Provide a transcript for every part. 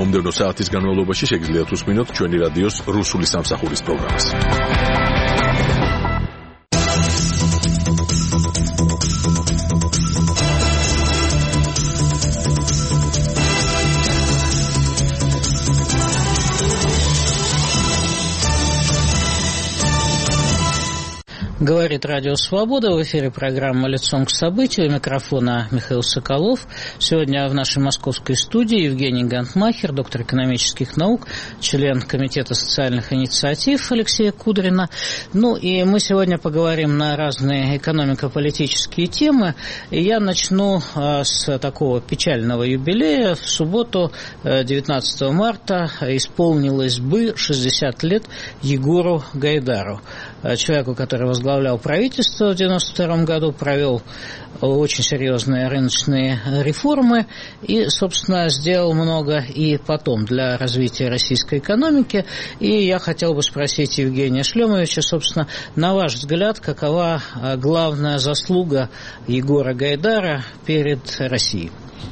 მომდევნო საათის განმავლობაში შეგიძლიათ უსმინოთ ჩვენი რადიოს რუსული სამსახურის პროგრამას. Говорит Радио Свобода. В эфире программа «Лицом к событию». У микрофона Михаил Соколов. Сегодня в нашей московской студии Евгений Гантмахер, доктор экономических наук, член Комитета социальных инициатив Алексея Кудрина. Ну и мы сегодня поговорим на разные экономико-политические темы. И я начну с такого печального юбилея. В субботу, 19 марта, исполнилось бы 60 лет Егору Гайдару, человеку, который возглавлял правительство в 1992 году, провел очень серьезные рыночные реформы и, собственно, сделал много и потом для развития российской экономики. И я хотел бы спросить Евгения Шлемовича, собственно, на ваш взгляд, какова главная заслуга Егора Гайдара перед Россией?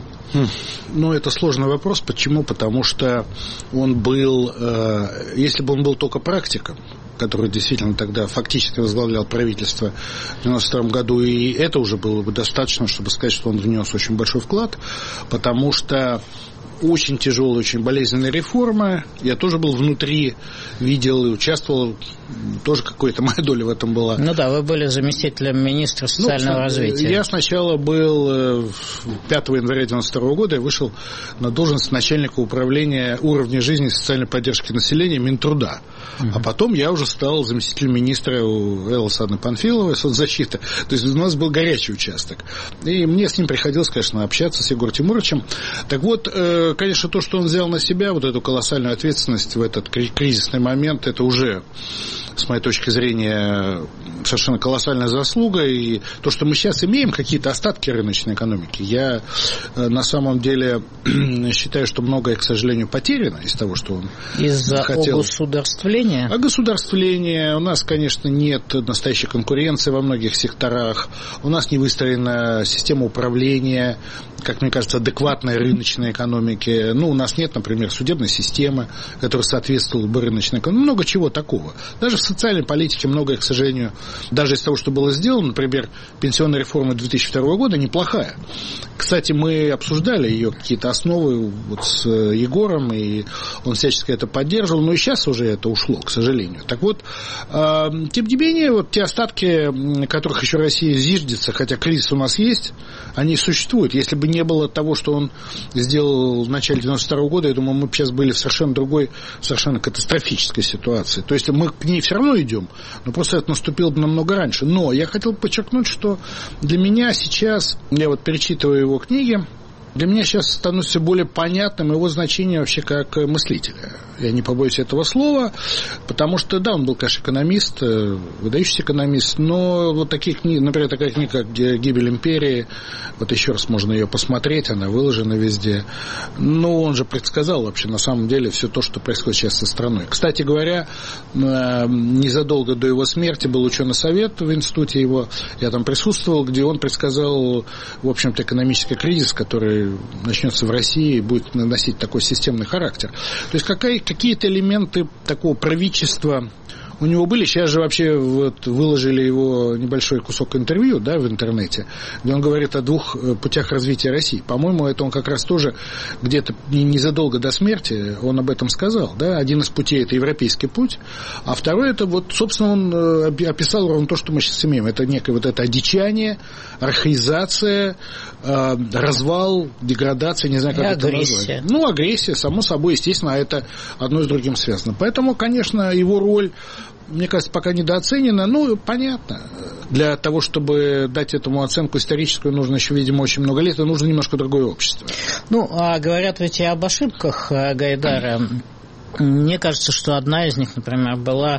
Ну, это сложный вопрос. Почему? Потому что он был, если бы он был только практиком, который действительно тогда фактически возглавлял правительство в 1992 году, и это уже было бы достаточно, чтобы сказать, что он внес очень большой вклад, потому что очень тяжелые, очень болезненные реформы. Я тоже был внутри, видел и участвовал. Тоже какая-то моя доля в этом была. Ну да, вы были заместителем министра социального развития. Я сначала был 5 января 1992 года, я вышел на должность начальника управления уровня жизни и социальной поддержки населения Минтруда. А потом я уже стал заместителем министра у Эллы Александровны Панфиловой, соцзащиты. То есть у нас был горячий участок. И мне с ним приходилось, конечно, общаться, с Егором Тимуровичем. Так вот, конечно, то, что он взял на себя, вот эту колоссальную ответственность в этот кризисный момент, это уже, с моей точки зрения, совершенно колоссальная заслуга. И то, что мы сейчас имеем, какие-то остатки рыночной экономики, я на самом деле считаю, что многое, к сожалению, потеряно из того, что он хотел. Из-за огосударствления? Огосударствление. У нас, конечно, нет настоящей конкуренции во многих секторах. У нас не выстроена система управления, как мне кажется, адекватной рыночной экономики. Ну, у нас нет, например, судебной системы, которая соответствовала бы рыночной экономике. Много чего такого. Даже в социальной политике многое, к сожалению, даже из того, что было сделано, например, пенсионная реформа 2002 года неплохая. Кстати, мы обсуждали ее какие-то основы вот с Егором, и он всячески это поддерживал, но и сейчас уже это ушло, к сожалению. Так вот, тем не менее, вот те остатки, которых еще Россия зиждется, хотя кризис у нас есть, они существуют. Если бы не было того, что он сделал в начале 1992 года, я думаю, мы бы сейчас были в совершенно другой, совершенно катастрофической ситуации. То есть мы к ней все равно идем, но просто это наступило бы намного раньше. Но я хотел подчеркнуть, что для меня сейчас, я вот перечитываю его книги, для меня сейчас становится более понятным его значение вообще как мыслителя. Я не побоюсь этого слова, потому что, да, он был, конечно, экономист, выдающийся экономист, но вот таких книг, например, такая книга, как «Гибель империи», вот еще раз можно ее посмотреть, она выложена везде. Но он же предсказал вообще на самом деле все то, что происходит сейчас со страной. Кстати говоря, незадолго до его смерти был ученый совет в институте его, я там присутствовал, где он предсказал, в общем-то, экономический кризис, который начнется в России и будет носить такой системный характер. То есть какие-то элементы такого правительства у него были. Сейчас же вообще вот выложили его небольшой кусок интервью, да, в интернете, где он говорит о 2 путях развития России. По-моему, это он как раз тоже где-то незадолго до смерти он об этом сказал. Да? Один из путей – это европейский путь, а второй – это вот, собственно, он описал ровно то, что мы сейчас имеем. Это некое вот это одичание, архаизация, развал, деградация, не знаю, как это назвать. Ну, агрессия, само собой, естественно, это одно с другим связано. Поэтому, конечно, его роль, мне кажется, пока недооценена. Ну, понятно. Для того, чтобы дать этому оценку историческую, нужно еще, видимо, очень много лет, и нужно немножко другое общество. Ну, а говорят ведь и об ошибках Гайдара. Мне кажется, что одна из них, например, была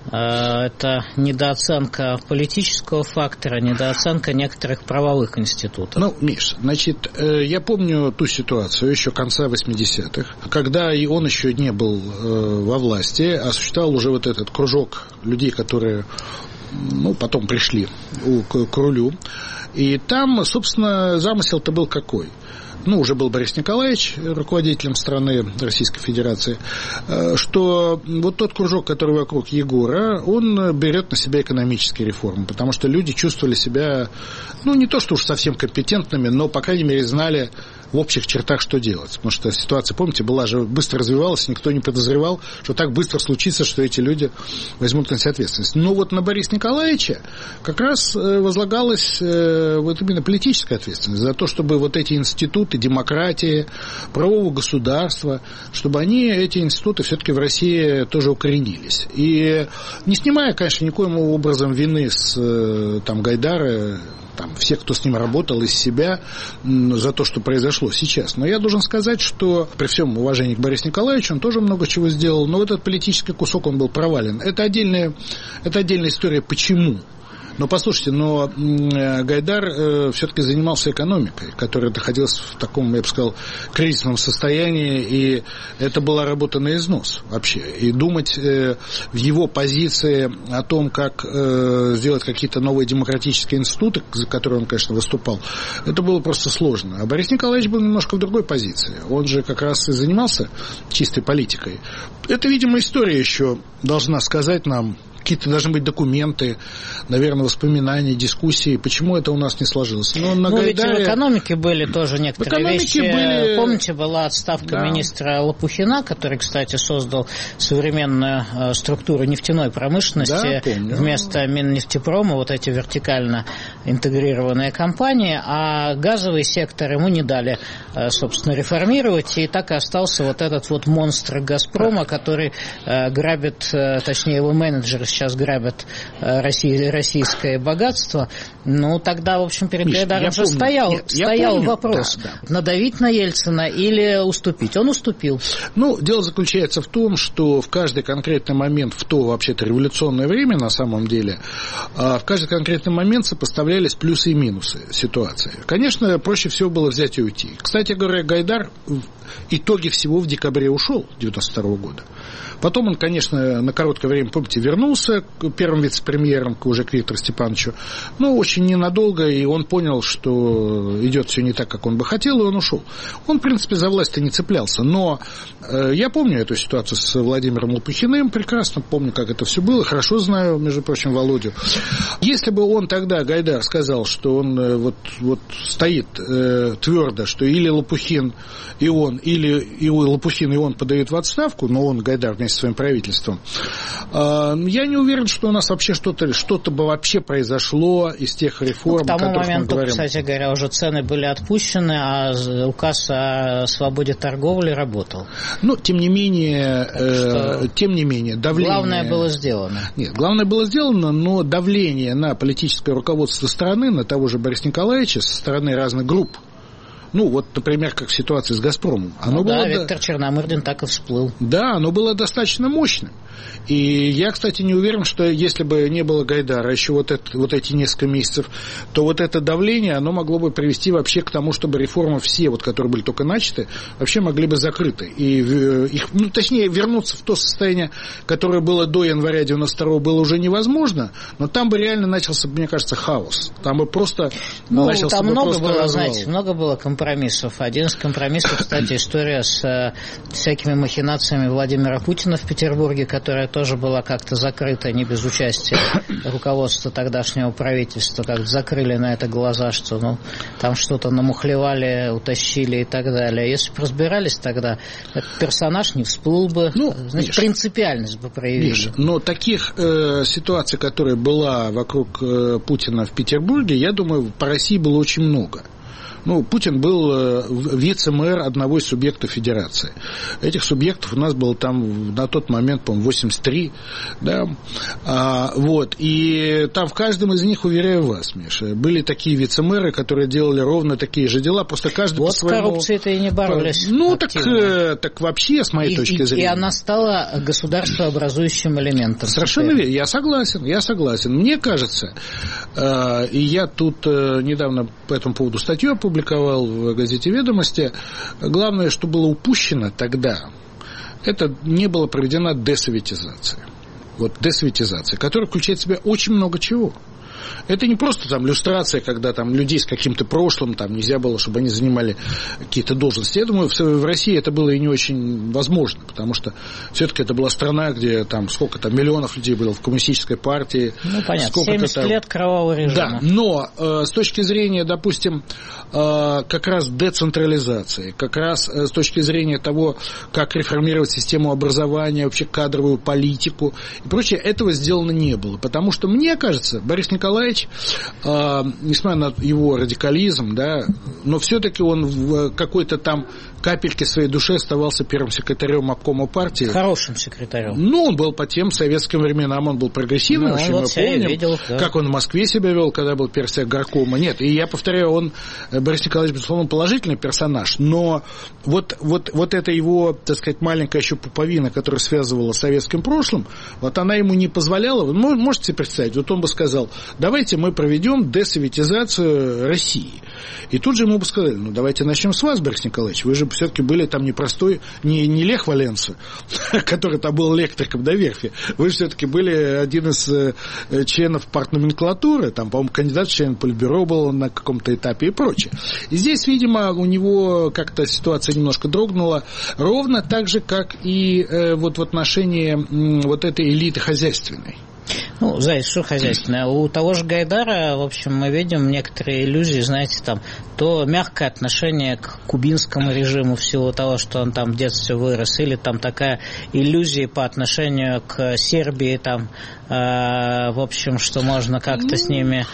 это недооценка политического фактора, недооценка некоторых правовых институтов. Ну, Миш, значит, я помню ту ситуацию еще конца 80-х, когда и он еще не был во власти, а существовал уже вот этот кружок людей, которые потом пришли к рулю. И там, собственно, замысел-то был какой? Уже был Борис Николаевич руководителем страны Российской Федерации, что вот тот кружок, который вокруг Егора, он берет на себя экономические реформы, потому что люди чувствовали себя, не то что уж совсем компетентными, но, по крайней мере, знали в общих чертах, что делать. Потому что ситуация, помните, была же быстро развивалась, никто не подозревал, что так быстро случится, что эти люди возьмут на себя ответственность. Но вот на Бориса Николаевича как раз возлагалась вот именно политическая ответственность за то, чтобы вот эти институты демократии, правового государства, чтобы эти институты все-таки в России тоже укоренились. И не снимая, конечно, никоим образом вины с Гайдара, всех, кто с ним работал, из себя за то, что произошло сейчас. Но я должен сказать, что при всем уважении к Борису Николаевичу он тоже много чего сделал, но вот этот политический кусок, он был провален. Это отдельная история, почему. Но послушайте, Гайдар все-таки занимался экономикой, которая находилась в таком, я бы сказал, кризисном состоянии, и это была работа на износ вообще. И думать в его позиции о том, как сделать какие-то новые демократические институты, за которые он, конечно, выступал, это было просто сложно. А Борис Николаевич был немножко в другой позиции. Он же как раз и занимался чистой политикой. Это, видимо, история еще должна сказать нам, какие-то должны быть документы, наверное, воспоминания, дискуссии, почему это у нас не сложилось. Но на Гайдаре... ведь в экономике были тоже некоторые вещи. Помните, была отставка министра Лопухина, который, кстати, создал современную структуру нефтяной промышленности. Вместо Миннефтепрома вот эти вертикально интегрированные компании, а газовый сектор ему не дали, собственно, реформировать, и так и остался вот этот вот монстр «Газпрома», который грабит, точнее, его менеджеры сейчас грабят российское богатство. Тогда, в общем, перед Гайдаром же стоял вопрос, надавить на Ельцина или уступить. Он уступил. Дело заключается в том, что в каждый конкретный момент, в то, вообще-то, революционное время, на самом деле, в каждый конкретный момент сопоставлялись плюсы и минусы ситуации. Конечно, проще всего было взять и уйти. Кстати говоря, Гайдар в итоге всего в декабре ушел 1992 года. Потом он, конечно, на короткое время, помните, вернулся первым вице-премьером уже к Виктору Степановичу, очень ненадолго, и он понял, что идет все не так, как он бы хотел, и он ушел. Он, в принципе, за власть-то не цеплялся, но я помню эту ситуацию с Владимиром Лопухиным, прекрасно помню, как это все было, хорошо знаю, между прочим, Володю. Если бы он тогда, Гайдар, сказал, что он вот стоит твердо, что или Лопухин и он, или Лопухин и он подают в отставку, но он, Гайдар, вместе со своим правительством, я не уверен, что у нас вообще что-то бы вообще произошло из тех реформ, о которых мы говорим. К тому моменту, кстати говоря, уже цены были отпущены, а указ о свободе торговли работал. Тем не менее, давление... Главное было сделано. Нет, главное было сделано, но давление на политическое руководство страны, на того же Бориса Николаевича со стороны разных групп, например, как в ситуации с «Газпромом». Виктор Черномырдин так и всплыл. Да, оно было достаточно мощным. И я, кстати, не уверен, что если бы не было Гайдара еще вот эти несколько месяцев, то вот это давление, оно могло бы привести вообще к тому, чтобы реформы все, которые были только начаты, вообще могли бы закрыты. И их, точнее, вернуться в то состояние, которое было до января 92-го, было уже невозможно, но там бы реально начался, мне кажется, хаос. Там бы просто начался там бы много просто было, развал. знаете, много было компромиссов. Один из компромиссов, кстати, история с всякими махинациями Владимира Путина в Петербурге, которая тоже была как-то закрыта, не без участия руководства тогдашнего правительства, как-то закрыли на это глаза, что там что-то намухлевали, утащили и так далее. Если бы разбирались тогда, этот персонаж не всплыл бы, значит, принципиальность бы проявили. Миша, но таких ситуаций, которая была вокруг Путина в Петербурге, я думаю, по России было очень много. Путин был вице-мэр одного из субъектов федерации. Этих субъектов у нас было там на тот момент, по-моему, 83. Да? И там в каждом из них, уверяю вас, Миша, были такие вице-мэры, которые делали ровно такие же дела, просто каждый по своему... с коррупцией-то и не боролись. Так вообще, с моей точки зрения... И она стала государствообразующим элементом. Совершенно верно, я согласен. Мне кажется, и я тут недавно по этому поводу статью опубликовал в газете «Ведомости», главное, что было упущено тогда, это не была проведена десоветизация. вот десоветизация, которая включает в себя очень много чего. Это не просто там люстрация, когда там людей с каким-то прошлым там нельзя было, чтобы они занимали какие-то должности. Я думаю, в России это было и не очень возможно, потому что все-таки это была страна, где там сколько там миллионов людей было в коммунистической партии. Ну, понятно, 70 лет кровавого режима. Да, но с точки зрения, допустим, как раз децентрализации, как раз с точки зрения того, как реформировать систему образования, вообще кадровую политику и прочее, этого сделано не было. Потому что, мне кажется, Борис Николаевич, несмотря на его радикализм, да, но все-таки он в какой-то там капельке своей души оставался первым секретарем обкома партии. Хорошим секретарем. Ну, он был по тем советским временам, он был прогрессивным, ну, мы помним, видел, да. Как он в Москве себя вел, когда был первый секретарь горкома. Нет, и я повторяю, Борис Николаевич, безусловно, положительный персонаж, но вот эта его, так сказать, маленькая еще пуповина, которая связывала с советским прошлым, вот она ему не позволяла. Вы можете себе представить, вот он бы сказал, давайте мы проведем десоветизацию России. И тут же ему бы сказали, ну, давайте начнем с вас, Борис Николаевич, вы же все-таки были там не Лех Валенса, который там был электриком до верфи, вы же все-таки были один из членов партноменклатуры, там, по-моему, кандидат в член Политбюро был на каком-то этапе и прочее. И здесь, видимо, у него как-то ситуация немножко дрогнула, ровно так же, как и вот в отношении вот этой элиты хозяйственной. Ну, знаете, что хозяйственное? У того же Гайдара, в общем, мы видим некоторые иллюзии, знаете, там, то мягкое отношение к кубинскому режиму в силу того, что он там в детстве вырос, или там такая иллюзия по отношению к Сербии, там, в общем, что можно как-то с ними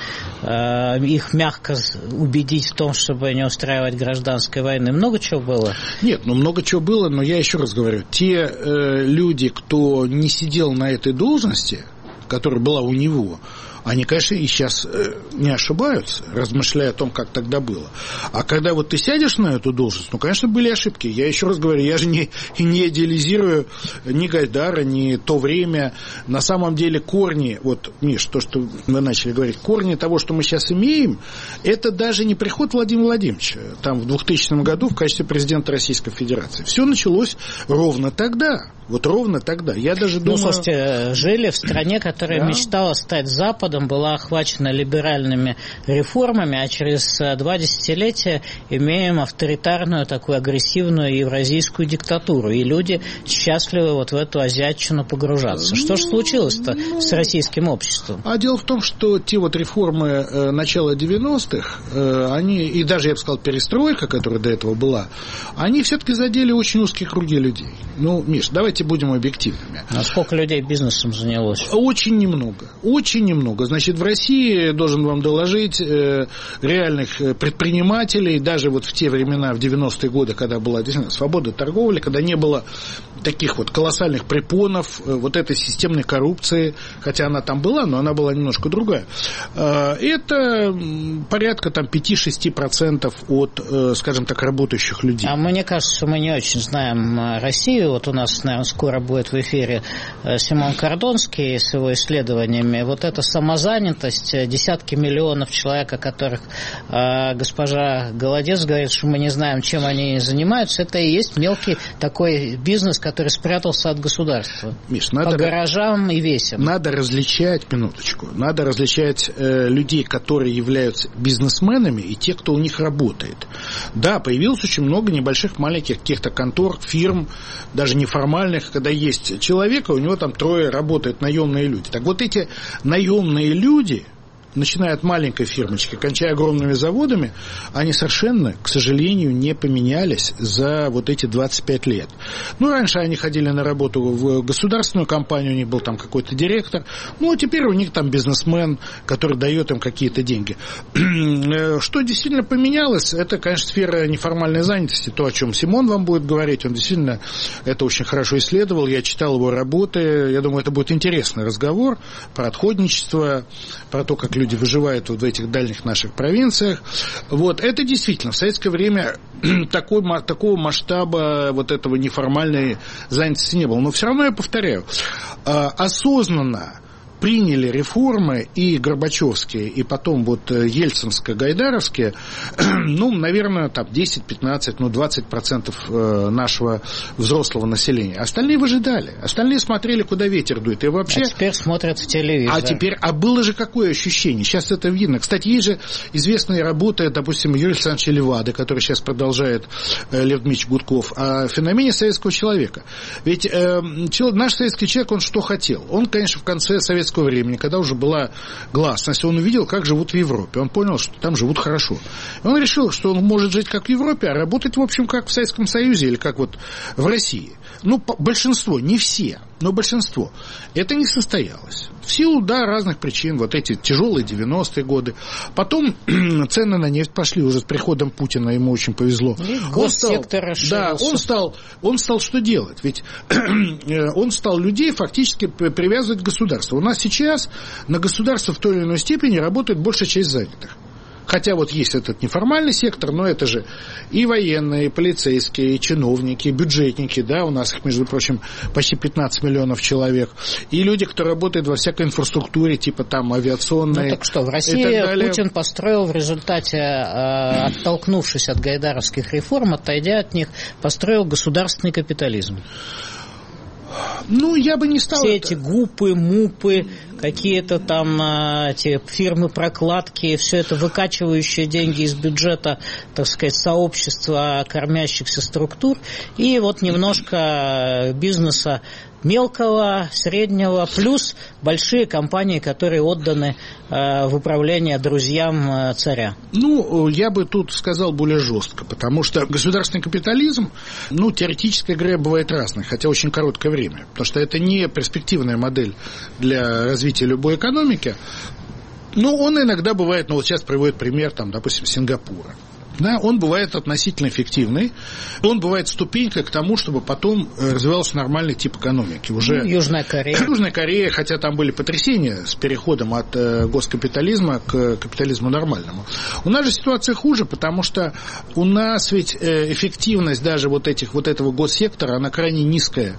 их мягко убедить в том, чтобы не устраивать гражданской войны. Много чего было? Нет, много чего было, но я еще раз говорю, те люди, кто не сидел на этой должности, которая была у него, они, конечно, и сейчас не ошибаются, размышляя о том, как тогда было. А когда вот ты сядешь на эту должность, ну, конечно, были ошибки. Я еще раз говорю, я же не идеализирую ни Гайдара, ни то время. На самом деле корни, вот, Миш, то, что вы начали говорить, корни того, что мы сейчас имеем, это даже не приход Владимира Владимировича, там, в 2000 году в качестве президента Российской Федерации. Все началось ровно тогда. Вот ровно тогда. Я даже думаю... Ну, слушайте, жили в стране, которая мечтала стать Западом, была охвачена либеральными реформами, а через 2 десятилетия имеем авторитарную, такую агрессивную евразийскую диктатуру. И люди счастливы вот в эту азиатчину погружаться. Что же случилось-то с российским обществом? А дело в том, что те вот реформы начала 90-х, они, и даже, я бы сказал, перестройка, которая до этого была, они все-таки задели очень узкие круги людей. Ну, Миш, давайте будем объективными. А сколько людей бизнесом занялось? Очень немного. Очень немного. Значит, в России, должен вам доложить, реальных предпринимателей, даже вот в те времена, в 90-е годы, когда была действительно свобода торговли, когда не было таких вот колоссальных препонов, вот этой системной коррупции, хотя она там была, но она была немножко другая. Это порядка там 5-6% от, скажем так, работающих людей. А мне кажется, что мы не очень знаем Россию. Вот у нас, наверное, скоро будет в эфире Симон Кордонский с его исследованиями. Вот эта самозанятость, десятки миллионов человек, о которых госпожа Голодец говорит, что мы не знаем, чем они занимаются, это и есть мелкий такой бизнес, который спрятался от государства. Миш, по гаражам и весям. Надо различать, минуточку, надо различать людей, которые являются бизнесменами, и те, кто у них работает. Да, появилось очень много небольших, маленьких каких-то контор, фирм, даже неформальных, когда есть человек, а у него там 3 работают наемные люди. Так вот эти наемные люди, начиная от маленькой фирмочки, кончая огромными заводами, они совершенно, к сожалению, не поменялись за вот эти 25 лет. Ну, раньше они ходили на работу в государственную компанию, у них был там какой-то директор, ну, а теперь у них там бизнесмен, который дает им какие-то деньги. Что действительно поменялось, это, конечно, сфера неформальной занятости, то, о чем Симон вам будет говорить, он действительно это очень хорошо исследовал, я читал его работы, я думаю, это будет интересный разговор про отходничество, про то, как люди выживают вот в этих дальних наших провинциях. Вот. Это действительно в советское время такого масштаба вот этого неформальной занятости не было. Но все равно я повторяю, осознанно приняли реформы и горбачевские, и потом вот ельцинско-гайдаровские, ну, наверное, там 10-15, ну, 20% нашего взрослого населения. Остальные выжидали. Остальные смотрели, куда ветер дует. И вообще... А теперь смотрят в телевизор. А было же какое ощущение? Сейчас это видно. Кстати, есть же известные работы, допустим, Юрия Александровича Левады, который сейчас продолжает Лев Дмитриевич Гудков, о феномене советского человека. Ведь наш советский человек, он что хотел? Он, конечно, в конце советского времени, когда уже была гласность, он увидел, как живут в Европе. Он понял, что там живут хорошо. И он решил, что он может жить как в Европе, а работать, в общем, как в Советском Союзе или как вот в России. Ну, большинство, не все, но большинство. Это не состоялось. В силу, да, разных причин. Вот эти тяжелые 90-е годы. Потом цены на нефть пошли уже с приходом Путина. Ему очень повезло. Госсектор расширился. Да, он стал что делать? Ведь он стал людей фактически привязывать к государству. У нас сейчас на государство в той или иной степени работает большая часть занятых. Хотя вот есть этот неформальный сектор, но это же и военные, и полицейские, и чиновники, и бюджетники, да, у нас их, между прочим, почти 15 миллионов человек, и люди, кто работает во всякой инфраструктуре, типа там авиационной. Ну так что, в России Путин построил в результате, оттолкнувшись от гайдаровских реформ, отойдя от них, построил государственный капитализм. Ну, я бы не стал... Все эти ГУПы, МУПы, какие-то там эти фирмы-прокладки, все это выкачивающие деньги из бюджета, так сказать, сообщества кормящихся структур, и вот немножко бизнеса мелкого, среднего, плюс большие компании, которые отданы в управление друзьям царя. Ну, я бы тут сказал более жестко, потому что государственный капитализм, ну, теоретическая игра бывает разная, хотя очень короткое время, потому что это не перспективная модель для развития любой экономики, но он иногда бывает, ну, вот сейчас приводит пример, там, допустим, Сингапура. Да, он бывает относительно эффективный, он бывает ступенькой к тому, чтобы потом развивался нормальный тип экономики. Уже Южная Корея. Южная Корея, хотя там были потрясения с переходом от госкапитализма к капитализму нормальному. У нас же ситуация хуже, потому что у нас ведь эффективность даже вот этого госсектора, она крайне низкая.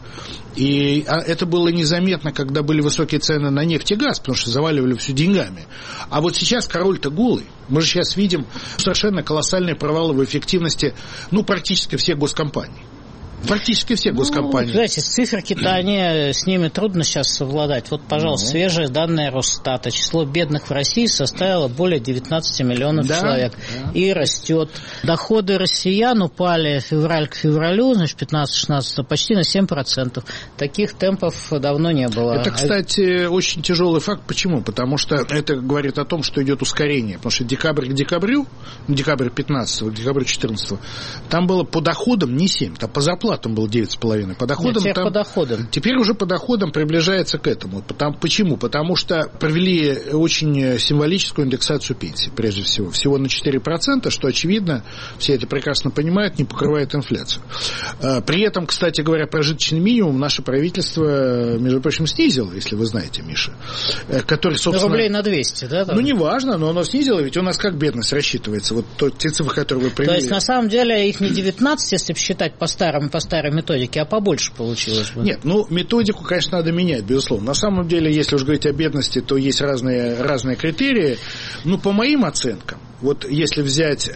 И это было незаметно, когда были высокие цены на нефть и газ, потому что заваливали все деньгами. А вот сейчас король-то голый. Мы же сейчас видим совершенно колоссальные провалы в эффективности, ну, практически всех госкомпаний. Практически все госкомпании. Ну, знаете, циферки-то с ними трудно сейчас совладать. Вот, пожалуйста, свежие данные Росстата. Число бедных в России составило более 19 миллионов человек. Да. И растет. Доходы россиян упали февраль к февралю, значит, 15-16, почти на 7%. Таких темпов давно не было. Это, кстати, очень тяжелый факт. Почему? Потому что это говорит о том, что идет ускорение. Потому что декабрь к декабрю, декабрь 15 к декабрю 14, там было по доходам не 7, там по зарплатам было 9,5. По доходам, нет, по доходам. Теперь уже по доходам приближается к этому. Почему? Потому что провели очень символическую индексацию пенсий, прежде всего. Всего на 4%, что, очевидно, все это прекрасно понимают, не покрывает инфляцию. При этом, кстати говоря, прожиточный минимум наше правительство, между прочим, снизило, если вы знаете, Миша. Который, собственно... Рублей на 200, да? Там? Ну, неважно, но оно снизило, ведь у нас как бедность рассчитывается? Вот те цифры, которые вы привели. То есть, на самом деле, их не 19, если считать по старой методике, а побольше получилось бы. Нет, ну, методику, конечно, надо менять, безусловно. На самом деле, если уж говорить о бедности, то есть разные критерии. Ну, по моим оценкам, вот если взять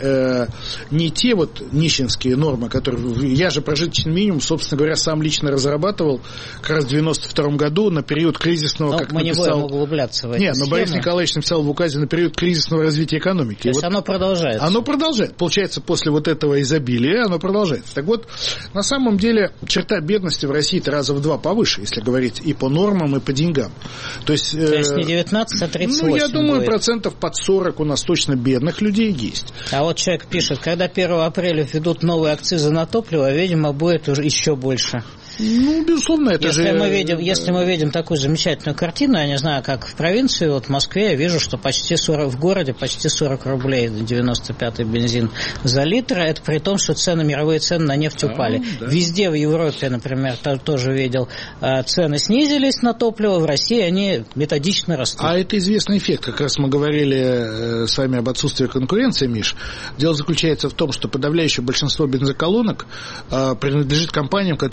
не те вот нищенские нормы, которые... Я же прожиточный минимум, собственно говоря, сам лично разрабатывал как раз в 92-м году на период кризисного, но как мы написал... не будем углубляться в эти Нет, но Борис Николаевич написал в указе на период кризисного развития экономики. То есть вот оно продолжается. Оно продолжается. Получается, после вот этого изобилия оно продолжается. Так вот, на самом деле, черта бедности в России-то раза в 2 повыше, если говорить и по нормам, и по деньгам. То есть не 19, а 38. Ну, я думаю, будет. Процентов под 40 у нас точно бедных людей есть. А вот человек пишет, когда 1 апреля введут новые акцизы на топливо, видимо, будет уже еще больше. Ну, безусловно, это если мы видим такую замечательную картину, я не знаю, как в провинции, вот в Москве я вижу, что в городе почти 40 рублей 95-й бензин за литр, это при том, что мировые цены на нефть упали. Да. Везде в Европе, например, тоже видел, цены снизились на топливо, в России они методично растут. А это известный эффект, как раз мы говорили с вами об отсутствии конкуренции, Миш. Дело заключается в том, что подавляющее большинство бензоколонок принадлежит компаниям, которые добывают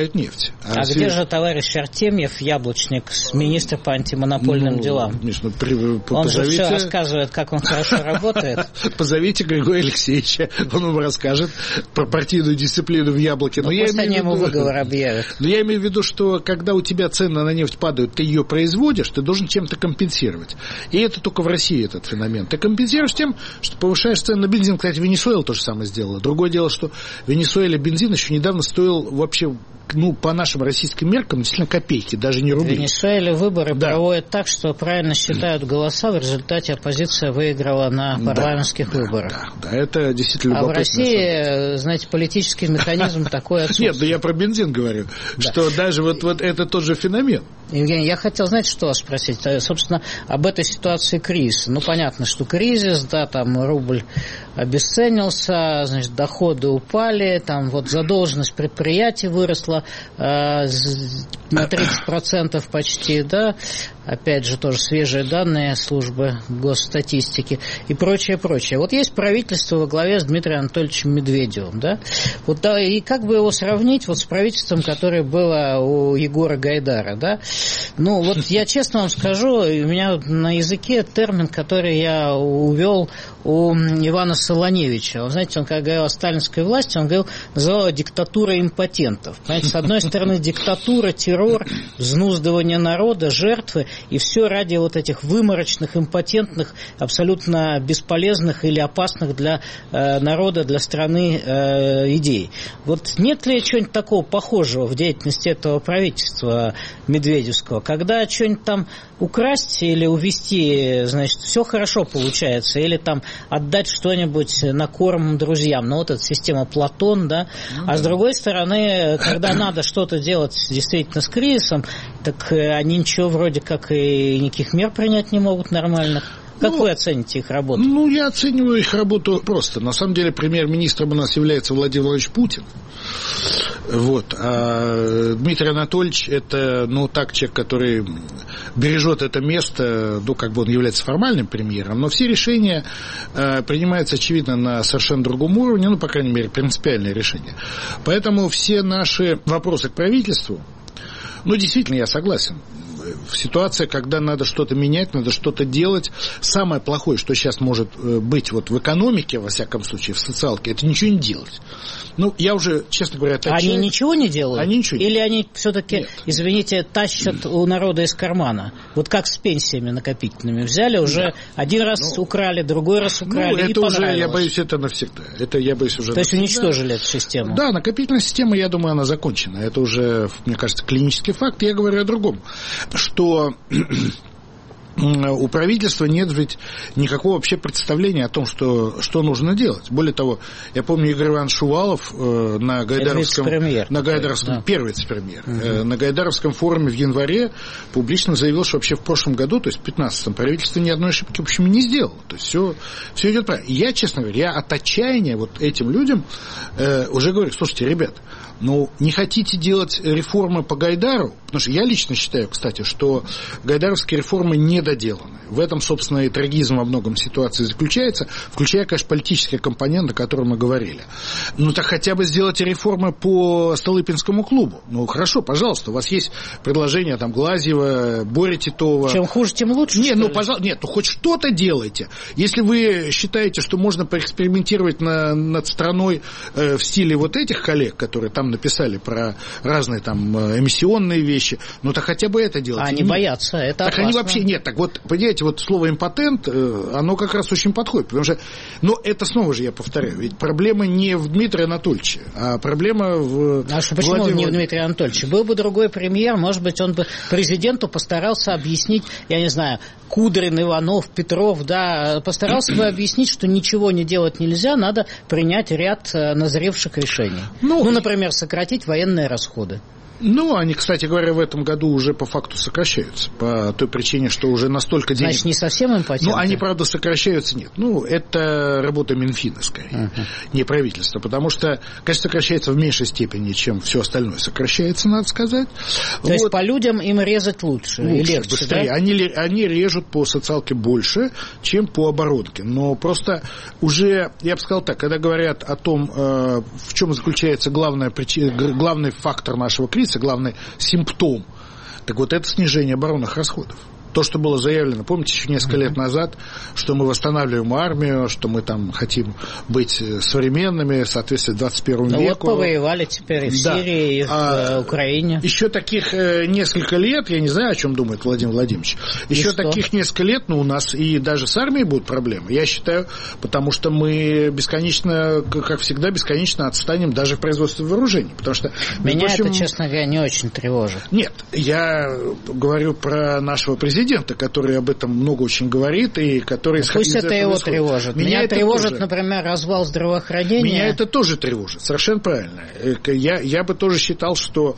добывает нефть. Где же товарищ Артемьев, яблочник, министр по антимонопольным делам? Миш, он же все рассказывает, как он хорошо работает. Позовите Григория Алексеевича, он вам расскажет про партийную дисциплину в Яблоке. Пусть они ему выговор объявят. Но я имею в виду, что когда у тебя цены на нефть падают, ты ее производишь, ты должен чем-то компенсировать. И это только в России этот феномен. Ты компенсируешь тем, что повышаешь цены на бензин. Кстати, Венесуэла то же самое сделала. Другое дело, что в Венесуэле бензин еще недавно стоил вообще, по нашим российским меркам, действительно копейки, даже не рубли. В Венесуэле выборы проводят так, что правильно считают голоса, в результате оппозиция выиграла на парламентских выборах. Да, это действительно любопытно. А в России, знаете, политический механизм такой отсутствует. Нет, я про бензин говорю, что даже вот это тот же феномен. Евгений, я хотел, знаете, что вас спросить? Собственно, об этой ситуации кризиса. Понятно, что кризис, там рубль обесценился, значит, доходы упали, там задолженность предприятий выросла на 30% почти, да, опять же, тоже свежие данные службы госстатистики и прочее, прочее. Есть правительство во главе с Дмитрием Анатольевичем Медведевым, да, и как бы его сравнить с правительством, которое было у Егора Гайдара, да. Я честно вам скажу, у меня на языке термин, который я увел у Ивана Солоневича. Вы знаете, он, когда говорил о сталинской власти, он называл диктатурой импотентов. Понимаете, с одной стороны, диктатура, террор, взнуздывание народа, жертвы, и все ради этих выморочных, импотентных, абсолютно бесполезных или опасных для народа, для страны идей. Нет ли чего-нибудь такого похожего в деятельности этого правительства медведевского? Когда что-нибудь там украсть или увезти, значит, все хорошо получается, или там отдать что-нибудь на корм друзьям. Эта система Платон, да. А с другой стороны, когда надо что-то делать действительно с кризисом, так они ничего вроде как и никаких мер принять не могут нормальных. Как вы оцените их работу? Я оцениваю их работу просто. На самом деле, премьер-министром у нас является Владимир Владимирович Путин. А Дмитрий Анатольевич – это, человек, который бережет это место, он является формальным премьером, но все решения принимаются, очевидно, на совершенно другом уровне, по крайней мере, принципиальные решения. Поэтому все наши вопросы к правительству, действительно, я согласен. В ситуации, когда надо что-то менять, надо что-то делать, самое плохое, что сейчас может быть в экономике, во всяком случае, в социалке, это ничего не делать. Я уже, честно говоря, Они ничего не делают? Они ничего не делают. Или они все-таки, извините, тащат у народа из кармана? Как с пенсиями накопительными. Взяли уже, один раз украли, другой раз украли, это уже, я боюсь, это навсегда. Это я боюсь уже. То есть уничтожили эту систему? Да, накопительная система, я думаю, она закончена. Это уже, мне кажется, клинический факт. Я говорю о другом. Что у правительства нет ведь никакого вообще представления о том, что нужно делать. Более того, я помню, Игорь Иванович Шувалов на Гайдаровском, первый вице-премьер, на Гайдаровском форуме в январе публично заявил, что вообще в прошлом году, то есть в 2015-м, правительство ни одной ошибки, в общем, не сделало. То есть все идет правильно. Я, честно говоря, от отчаяния этим людям уже говорю: слушайте, ребят, не хотите делать реформы по Гайдару? Потому что я лично считаю, кстати, что гайдаровские реформы недоделаны. В этом, собственно, и трагизм во многом ситуации заключается, включая, конечно, политический компонент, о котором мы говорили. Так хотя бы сделайте реформы по Столыпинскому клубу. Хорошо, пожалуйста, у вас есть предложения Глазьева, Боря Титова. Чем хуже, тем лучше. Нет, хоть что-то делайте. Если вы считаете, что можно поэкспериментировать над страной в стиле этих коллег, которые там написали про разные эмиссионные вещи, так хотя бы это делать. Они боятся, это опасно. Они вообще понимаете, слово импотент, оно как раз очень подходит, потому что, это снова же я повторяю, ведь проблема не в Дмитрии Анатольевиче, а проблема в... Почему не в Дмитрии Анатольевиче? Был бы другой премьер, может быть, он бы президенту постарался объяснить, я не знаю, Кудрин, Иванов, Петров, да, постарался бы объяснить, что ничего не делать нельзя, надо принять ряд назревших решений. Например, сократить военные расходы. Ну, они, кстати говоря, в этом году уже по факту сокращаются, по той причине, что уже настолько денег... Значит, не совсем импотенты? Ну, они, правда, сокращаются, нет. Ну, это работа Минфина, скорее, не правительства, потому что, конечно, сокращается в меньшей степени, чем все остальное сокращается, надо сказать. То есть по людям им резать лучше и легче, быстрее. Да? Они режут по социалке больше, чем по оборотке. Но просто уже, я бы сказал так, когда говорят о том, в чем заключается главный фактор нашего кризиса, главный симптом, так вот это снижение оборонных расходов. То, что было заявлено, помните, еще несколько лет назад, что мы восстанавливаем армию, что мы там хотим быть современными в соответствии с 21 веку. Вот повоевали теперь и в Сирии, и в Украине. Еще таких несколько лет, я не знаю, о чем думает Владимир Владимирович, еще таких несколько лет, но у нас и даже с армией будут проблемы, я считаю, потому что мы бесконечно, как всегда, бесконечно отстанем даже в производстве вооружений. Потому что, меня это, честно говоря, не очень тревожит. Нет, я говорю про нашего президента, который об этом много очень говорит, и который... Пусть это его тревожит. Меня тревожит, тоже, например, развал здравоохранения. Меня это тоже тревожит, совершенно правильно. Я бы тоже считал, что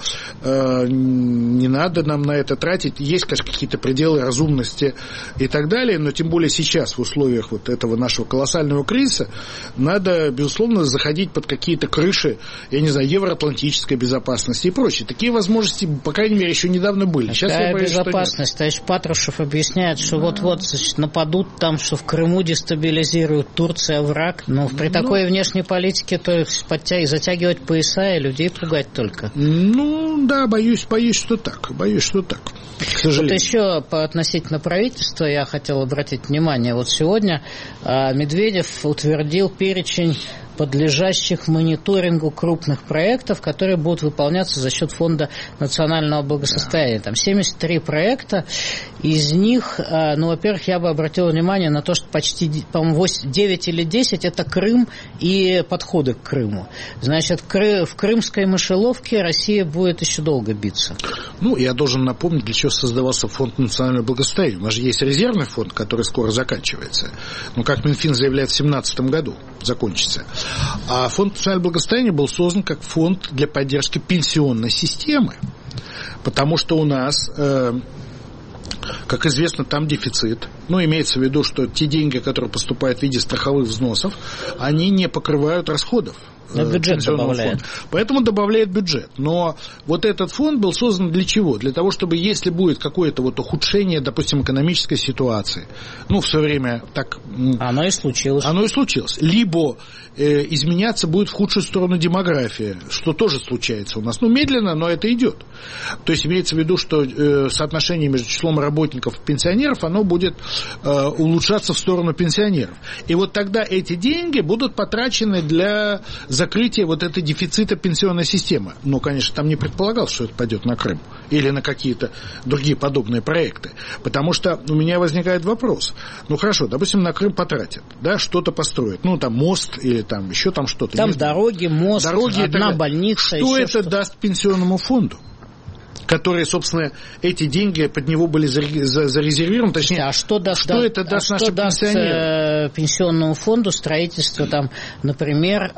не надо нам на это тратить. Есть, конечно, какие-то пределы разумности и так далее, но тем более сейчас, в условиях вот этого нашего колоссального кризиса, надо, безусловно, заходить под какие-то крыши, я не знаю, евроатлантической безопасности и прочее. Такие возможности, по крайней мере, еще недавно были. Сейчас я боюсь, безопасность, что нет. Товарищ Патрушев объясняет, что вот-вот, значит, нападут там, что в Крыму дестабилизируют, Турция враг. Но при такой внешней политике то затягивать пояса и людей пугать только. Ну, да, боюсь, что так. К сожалению. Вот еще относительно правительства я хотел обратить внимание. Вот сегодня Медведев утвердил перечень подлежащих мониторингу крупных проектов, которые будут выполняться за счет Фонда национального благосостояния. Там 73 проекта, из них, ну, во-первых, я бы обратил внимание на то, что почти, по-моему, 9 или 10 это Крым и подходы к Крыму. Значит, в крымской мышеловке Россия будет еще долго биться. Ну, я должен напомнить, для чего создавался Фонд национального благосостояния. У нас же есть резервный фонд, который скоро заканчивается. Ну, как Минфин заявляет, в 2017 году закончится. А Фонд национального благосостояния был создан как фонд для поддержки пенсионной системы. Потому что у нас, как известно, там дефицит. Ну, имеется в виду, что те деньги, которые поступают в виде страховых взносов, они не покрывают расходов. Бюджет добавляет. Поэтому добавляет бюджет. Но вот этот фонд был создан для чего? Для того, чтобы если будет какое-то вот ухудшение, допустим, экономической ситуации, ну, в свое время так... Оно и случилось. Либо изменяться будет в худшую сторону демография, что тоже случается у нас. Ну, медленно, но это идет. То есть имеется в виду, что соотношение между числом работников и пенсионеров, оно будет улучшаться в сторону пенсионеров. И вот тогда эти деньги будут потрачены для закрытия вот этой дефицита пенсионной системы. Но, конечно, там не предполагалось, что это пойдет на Крым или на какие-то другие подобные проекты. Потому что у меня возникает вопрос. Ну, хорошо, допустим, на Крым потратят, да, что-то построят. Ну, там мост или там еще там что-то. Там дороги, мост, одна больница. Что это даст пенсионному фонду? Которые, собственно, эти деньги под него были зарезервированы, точнее, что это даст нашим пенсионерам? Пенсионному фонду строительство, там, например,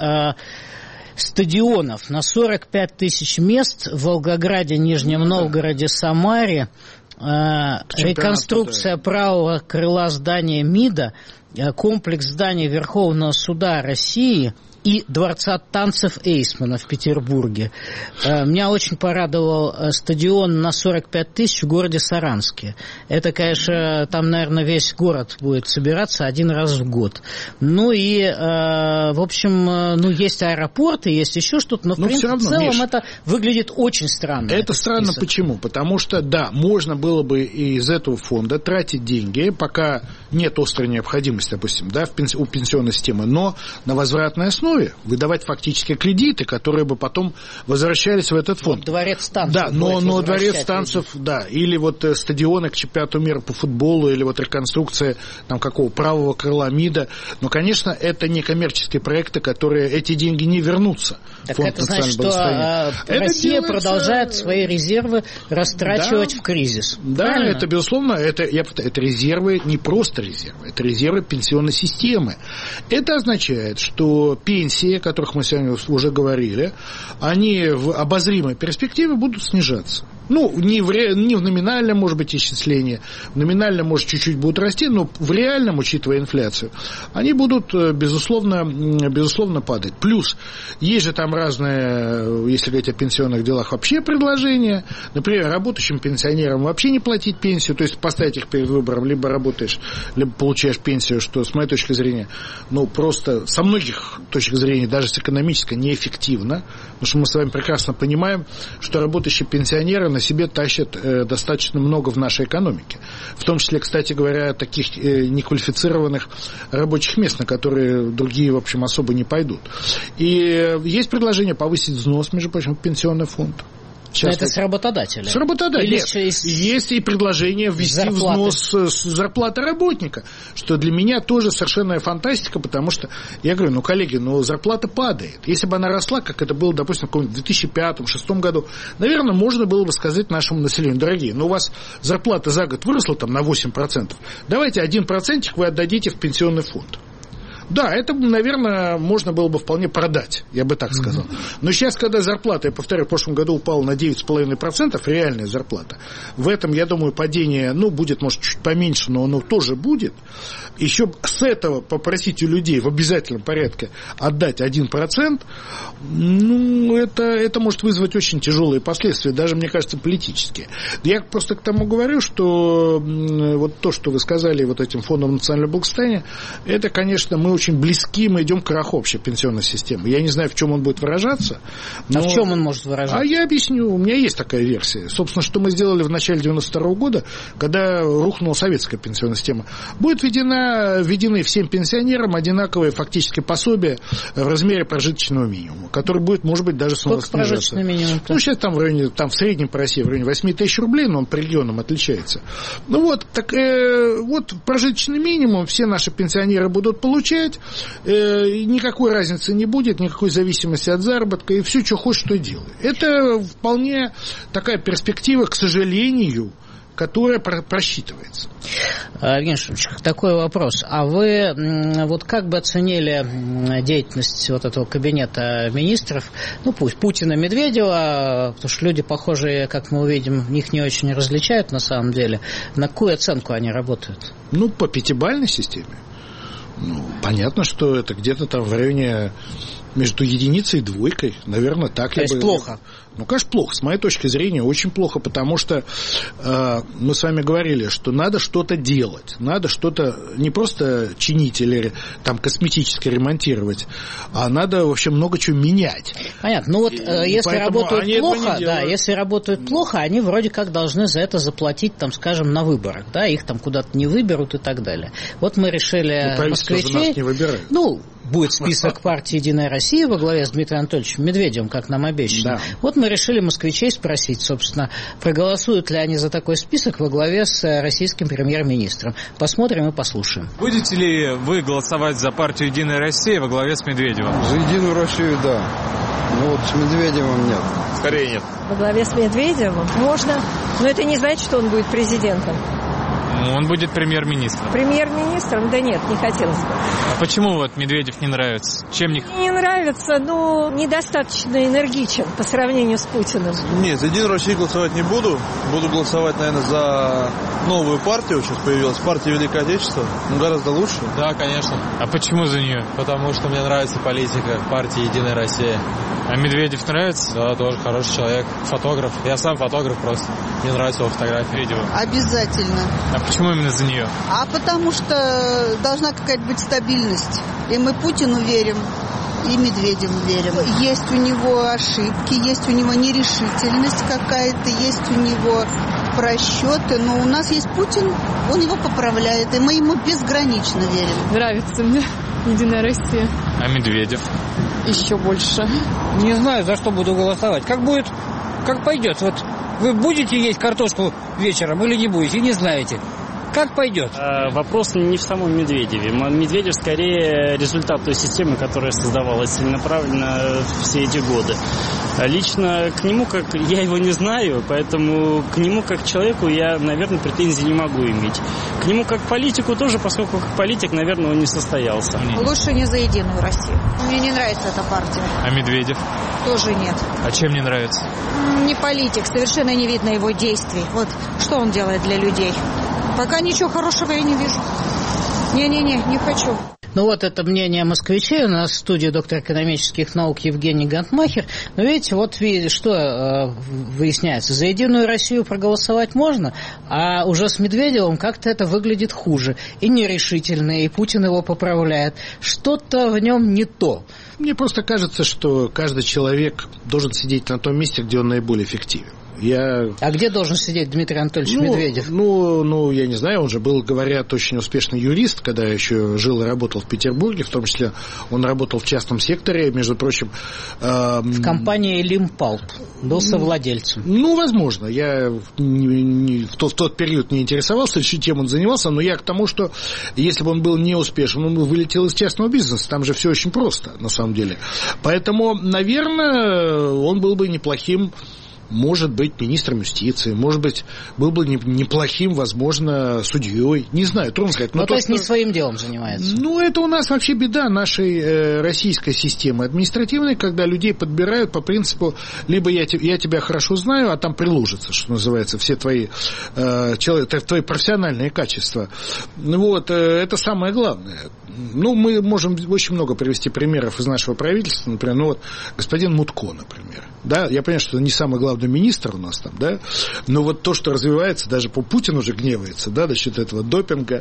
стадионов на 45 тысяч мест в Волгограде, Нижнем Новгороде, Самаре, реконструкция правого крыла здания МИДа, комплекс зданий Верховного суда России и Дворца танцев Эйсмана в Петербурге. Меня очень порадовал стадион на 45 тысяч в городе Саранске. Это, конечно, там, наверное, весь город будет собираться один раз в год. Ну и, в общем, ну, есть аэропорты, есть еще что-то, но в принципе, в целом, Миш, это выглядит очень странно. Это странно почему? Потому что, да, можно было бы из этого фонда тратить деньги, пока нет острой необходимости, допустим, да, у пенсионной системы, но на возвратной основе выдавать фактически кредиты, которые бы потом возвращались в этот фонд. Вот дворец танцев. Да, но дворец танцев, да, или вот стадионы к чемпионату мира по футболу, или вот реконструкция там какого правого крыла МИДа. Но, конечно, это не коммерческие проекты, которые эти деньги не вернутся. Так это значит, что Россия продолжает свои резервы растрачивать в кризис. Да, правильно? Это, безусловно, это резервы не просто просто резервы, это резервы пенсионной системы. Это означает, что пенсии, о которых мы сегодня уже говорили, они в обозримой перспективе будут снижаться. Ну, не в номинальном, может быть, исчислении, в номинальном, может, чуть-чуть будут расти, но в реальном, учитывая инфляцию, они будут, безусловно, падать. Плюс, есть же там разные, если говорить о пенсионных делах, вообще предложения. Например, работающим пенсионерам вообще не платить пенсию, то есть поставить их перед выбором, либо работаешь, либо получаешь пенсию, что, с моей точки зрения, ну, просто со многих точек зрения, даже с экономической, неэффективно, потому что мы с вами прекрасно понимаем, что работающие пенсионеры на себе тащат достаточно много в нашей экономике. В том числе, кстати говоря, таких неквалифицированных рабочих мест, на которые другие, в общем, особо не пойдут. И есть предложение повысить взнос, между прочим, в пенсионный фонд. Сейчас это с работодателя? С работодателя. Есть и предложение ввести взнос с зарплаты работника, что для меня тоже совершенная фантастика, потому что, я говорю, ну, коллеги, зарплата падает. Если бы она росла, как это было, допустим, в 2005-2006 году, наверное, можно было бы сказать нашему населению: дорогие, у вас зарплата за год выросла там на 8%, давайте 1% вы отдадите в пенсионный фонд. Да, это, наверное, можно было бы вполне продать, я бы так сказал. Но сейчас, когда зарплата, я повторяю, в прошлом году упала на 9,5%, реальная зарплата, в этом, я думаю, падение, будет, может, чуть поменьше, но оно тоже будет. Еще с этого попросить у людей в обязательном порядке отдать 1%, это может вызвать очень тяжелые последствия, даже, мне кажется, политические. Я просто к тому говорю, что вот то, что вы сказали вот этим фондом национального благосостояния, это, конечно, мы очень близки, мы идем к краху общей пенсионной системы. Я не знаю, в чем он будет выражаться. А в чем он может выражаться? А я объясню. У меня есть такая версия. Собственно, что мы сделали в начале 92 года, когда рухнула советская пенсионная система. Будут введены всем пенсионерам одинаковые фактически пособия в размере прожиточного минимума, который будет, может быть, даже снова снижаться. Прожиточный минимум? Сейчас там в среднем по России в районе 8 тысяч рублей, но он по регионам отличается. Вот прожиточный минимум все наши пенсионеры будут получать. Никакой разницы не будет, никакой зависимости от заработка, и все, что хочешь, что и делай. Это вполне такая перспектива, к сожалению, которая просчитывается. Евгений Шумович, такой вопрос. А вы вот как бы оценили деятельность вот этого кабинета министров, пусть Путина, Медведева, потому что люди, похожие, как мы увидим, их не очень различают на самом деле. На какую оценку они работают? По пятибалльной системе. Понятно, что это где-то там в районе между единицей и двойкой. Наверное, так. То есть плохо? Конечно, плохо. С моей точки зрения, очень плохо, потому что мы с вами говорили, что надо что-то делать. Надо что-то не просто чинить или там косметически ремонтировать, а надо вообще много чего менять. Понятно. Если работают плохо, они вроде как должны за это заплатить, там, скажем, на выборах. Да? Их там куда-то не выберут и так далее. Вот мы решили москвичей... нас не выбирают. Будет список партии «Единая Россия» во главе с Дмитрием Анатольевичем Медведевым, как нам обещано. Да. Вот мы решили москвичей спросить, собственно, проголосуют ли они за такой список во главе с российским премьер-министром. Посмотрим и послушаем. Будете ли вы голосовать за партию «Единая Россия» во главе с Медведевым? За «Единую Россию» – да. С Медведевым нет. Скорее нет. Во главе с Медведевым можно, но это не значит, что он будет президентом. Он будет премьер-министром. Премьер-министром? Да нет, не хотелось бы. А почему Медведев не нравится? Чем не нравится? Недостаточно энергичен по сравнению с Путиным. Нет, за «Единую Россию» голосовать не буду. Буду голосовать, наверное, за новую партию. Сейчас появилась партия «Великое Отечество». Гораздо лучше. Да, конечно. А почему за нее? Потому что мне нравится политика партии «Единая Россия». А Медведев нравится? Да, тоже хороший человек. Фотограф. Я сам фотограф просто. Мне нравится его фотография. Медведева. Обязательно. А почему именно за нее? А потому что должна какая-то быть стабильность. И мы Путину верим, и Медведеву верим. Есть у него ошибки, есть у него нерешительность какая-то, есть у него просчеты. Но у нас есть Путин, он его поправляет, и мы ему безгранично верим. Нравится мне «Единая Россия». А Медведев? Еще больше. Не знаю, за что буду голосовать. Как пойдет. Вы будете есть картошку вечером или не будете, не знаете. Как пойдет? Вопрос не в самом Медведеве. Медведев скорее результат той системы, которая создавалась целенаправленно все эти годы. Лично к нему, как я его не знаю, поэтому к нему как к человеку я, наверное, претензий не могу иметь. К нему как к политику тоже, поскольку как политик, наверное, он не состоялся. Лучше не за Единую Россию. Мне не нравится эта партия. А Медведев? Тоже нет. А чем не нравится? Не политик, совершенно не видно его действий. Вот что он делает для людей. Пока ничего хорошего я не вижу. Не хочу. Ну вот это мнение москвичей. У нас в студии доктор экономических наук Евгений Гантмахер. Но видите, вот что выясняется. За Единую Россию проголосовать можно, а уже с Медведевым как-то это выглядит хуже. И нерешительно, и Путин его поправляет. Что-то в нем не то. Мне просто кажется, что каждый человек должен сидеть на том месте, где он наиболее эффективен. А где должен сидеть Дмитрий Анатольевич Медведев? Я не знаю, он же был, говорят, очень успешный юрист, когда еще жил и работал в Петербурге, в том числе он работал в частном секторе, между прочим. В компании «Лимпалп» был совладельцем. Возможно, я в тот период не интересовался, чем он занимался, но я к тому, что если бы он был не успешен, он бы вылетел из частного бизнеса, там же все очень просто, на самом деле. Поэтому, наверное, он был бы неплохим, может быть, министром юстиции, может быть, был бы неплохим, возможно, судьей. Не знаю, трудно сказать. То есть не своим делом занимается. Это у нас вообще беда нашей российской системы административной, когда людей подбирают по принципу, либо я тебя хорошо знаю, а там приложится, что называется, все твои профессиональные качества. Это самое главное. Мы можем очень много привести примеров из нашего правительства, например, господин Мутко, например. Да, я понимаю, что это не самый главный министр у нас там, да, но вот то, что развивается, даже Путин уже гневается, да, насчет этого допинга.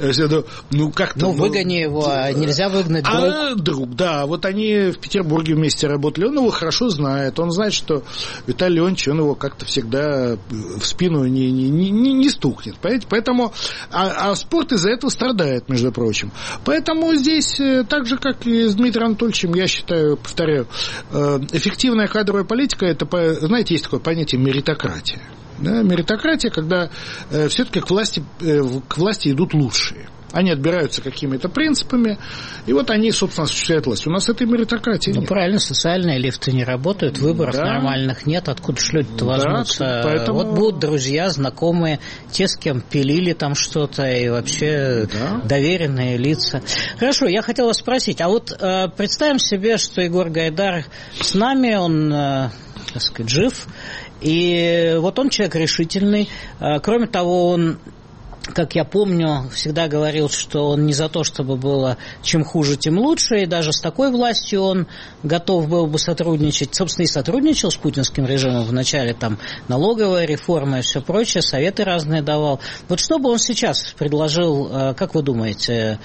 Выгони его, нельзя выгнать друг. Да, вот они в Петербурге вместе работали, он его хорошо знает, он знает, что Виталий Леонтьевич, он его как-то всегда в спину не стукнет, понимаете? Поэтому, спорт из-за этого страдает, между прочим. Поэтому здесь, так же, как и с Дмитрием Анатольевичем, я считаю, повторяю, эффективная кадровая политика, это, знаете, есть такое понятие меритократия. Да? Меритократия, когда все-таки к власти идут лучшие. Они отбираются какими-то принципами, и вот они, собственно, осуществляют власть. У нас этой меритократии нет. Правильно, социальные лифты не работают, выборов нормальных нет, откуда ж люди-то возьмутся? Поэтому... Вот будут друзья, знакомые, те, с кем пилили там что-то, и вообще доверенные лица. Хорошо, я хотела спросить, а вот представим себе, что Егор Гайдар с нами, он, так сказать, жив, и вот он человек решительный, кроме того, он, как я помню, всегда говорил, что он не за то, чтобы было чем хуже, тем лучше, и даже с такой властью он готов был бы сотрудничать. Собственно, и сотрудничал с путинским режимом в начале, там, налоговая реформа и все прочее, советы разные давал. Вот что бы он сейчас предложил, как вы думаете,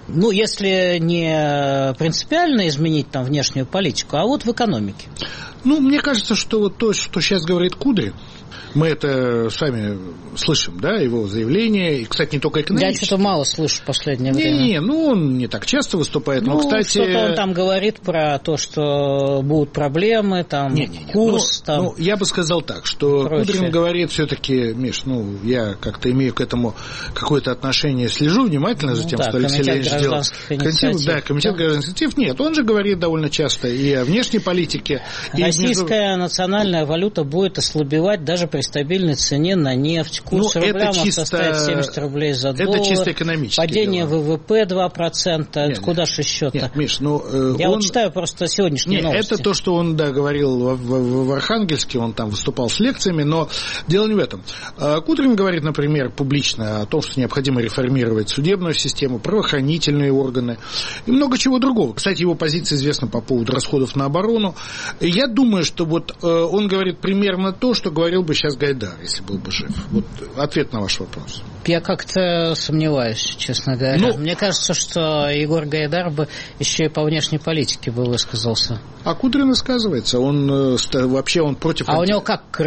если не принципиально изменить там внешнюю политику, а вот в экономике? Мне кажется, что вот то, что сейчас говорит Кудрин, мы это сами слышим, да, его заявление, и, кстати, не только экономически. Я что-то мало слышу в последнее время. Он не так часто выступает, но, кстати... Что-то он там говорит про то, что будут проблемы, там, курс, там... я бы сказал так, что Кудрин говорит все-таки, Миш, я как-то имею к этому какое-то отношение, слежу внимательно за тем, что Алексей Леонидович сделал. Комитет гражданских инициатив. Нет, он же говорит довольно часто и о внешней политике. Российская национальная валюта будет ослабевать даже при стабильной цене на нефть. Курс рубля может составить 70 рублей за доллар. Это чисто экономически. Падение ВВП 2%. Куда же еще-то? Нет, Миш, я читаю просто сегодняшние новости. Это то, что он, говорил в Архангельске, он там выступал с лекциями, но дело не в этом. Кудрин говорит, например, публично о том, что необходимо реформировать судебную систему, правоохранительные органы и много чего другого. Кстати, его позиция известна по поводу расходов на оборону. Я думаю, что он говорит примерно то, что говорил бы сейчас Гайдар, если был бы жив. Вот ответ на ваш вопрос. Я как-то сомневаюсь, честно говоря. Мне кажется, что Егор Гайдар бы еще и по внешней политике бы высказался. А Кудрин высказывается. Он вообще против... А у него как Крым?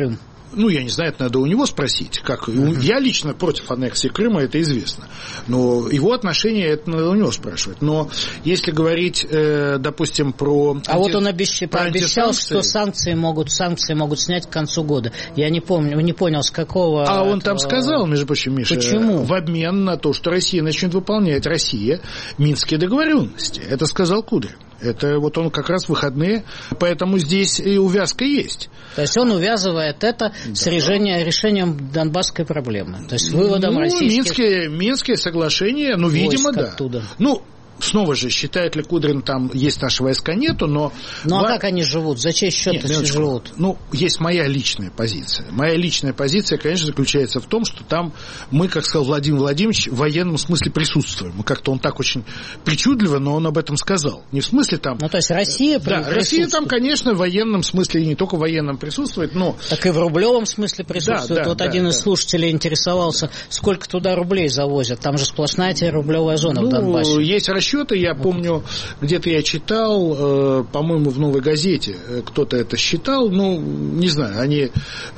я не знаю, это надо у него спросить, как. Я лично против аннексии Крыма, это известно. Но его отношение, это надо у него спрашивать. Но если говорить, допустим, про... вот он пообещал, что санкции могут снять к концу года. Я не понял, с какого... он там сказал, между прочим, Миша, почему? В обмен на то, что Россия начнет выполнять минские договоренности. Это сказал Кудрин. Это вот он как раз в выходные, поэтому здесь и увязка есть. То есть он увязывает это с решением донбасской проблемы. То есть выводом российских... Минские соглашения, видимо, да. Оттуда. Снова же, считает ли Кудрин, там есть наши войска, нету, но... а как они живут? За чей счет они живут? Есть моя личная позиция. Моя личная позиция, конечно, заключается в том, что там мы, как сказал Владимир Владимирович, в военном смысле присутствуем. Как-то он так очень причудливо, но он об этом сказал. Не в смысле там... то есть Россия присутствует? Россия там, конечно, в военном смысле, и не только в военном присутствует, но... Так и в рублевом смысле присутствует. Один из слушателей интересовался, сколько туда рублей завозят. Там же сплошная рублевая зона в Донбассе. Есть расчеты, я помню, где-то я читал, по-моему, в «Новой газете» кто-то это считал, не знаю, они...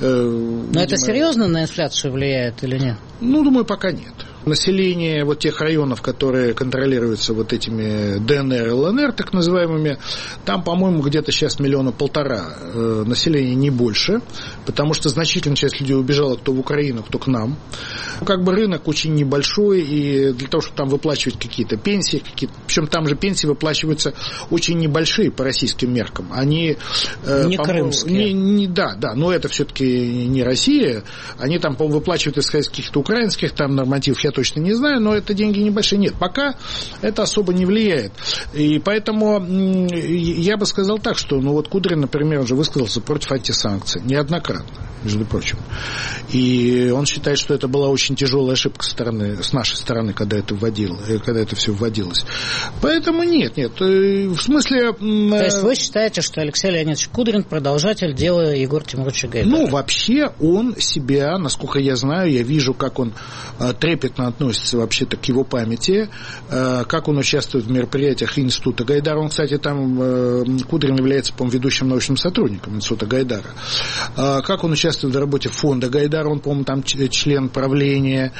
Но это серьезно на инфляцию влияет или нет? Думаю, пока нет. Население тех районов, которые контролируются этими ДНР и ЛНР, так называемыми, там, по-моему, где-то сейчас 1,5 миллиона населения, не больше, потому что значительная часть людей убежала кто в Украину, кто к нам. Рынок очень небольшой, и для того, чтобы там выплачивать какие-то пенсии, причем там же пенсии выплачиваются очень небольшие по российским меркам. Они... не крымские. Да, но это все-таки не Россия. Они там, по-моему, выплачивают из каких-то украинских там нормативов, я точно не знаю, но это деньги небольшие. Нет, пока это особо не влияет. И поэтому я бы сказал так, что Кудрин, например, уже высказался против антисанкций неоднократно, между прочим. И он считает, что это была очень тяжелая ошибка с нашей стороны, когда это все вводилось. Поэтому нет. В смысле... То есть вы считаете, что Алексей Леонидович Кудрин продолжатель дела Егора Тимуровича Гайдара? Вообще он себя, насколько я знаю, я вижу, как он трепетно относится вообще-то к его памяти, как он участвует в мероприятиях Института Гайдара. Он, кстати, там Кудрин является, по-моему, ведущим научным сотрудником Института Гайдара. Как он участвует в работе фонда Гайдара, он, по-моему, там член правления.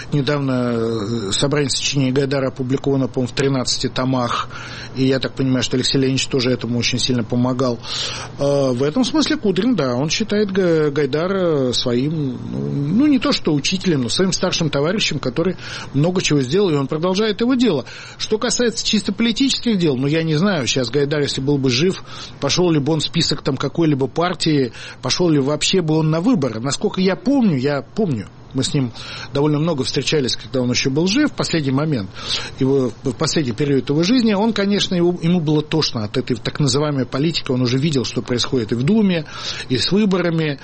Недавно собрание сочинений Гайдара опубликовано, по-моему, в 13 томах. И я так понимаю, что Алексей Леонидович тоже этому очень сильно помогал. В этом смысле Кудрин, да, он считает Гайдара своим, не то что учителем, но своим старшим товарищем, который много чего сделал, и он продолжает его дело. Что касается чисто политических дел, я не знаю, сейчас Гайдар, если был бы жив, пошел ли бы он в список там какой-либо партии, пошел ли вообще бы он на выборы. Насколько я помню, мы с ним довольно много встречались, когда он еще был жив, в последний момент, в последний период его жизни, он, конечно, ему было тошно от этой так называемой политики, он уже видел, что происходит и в Думе, и с выборами,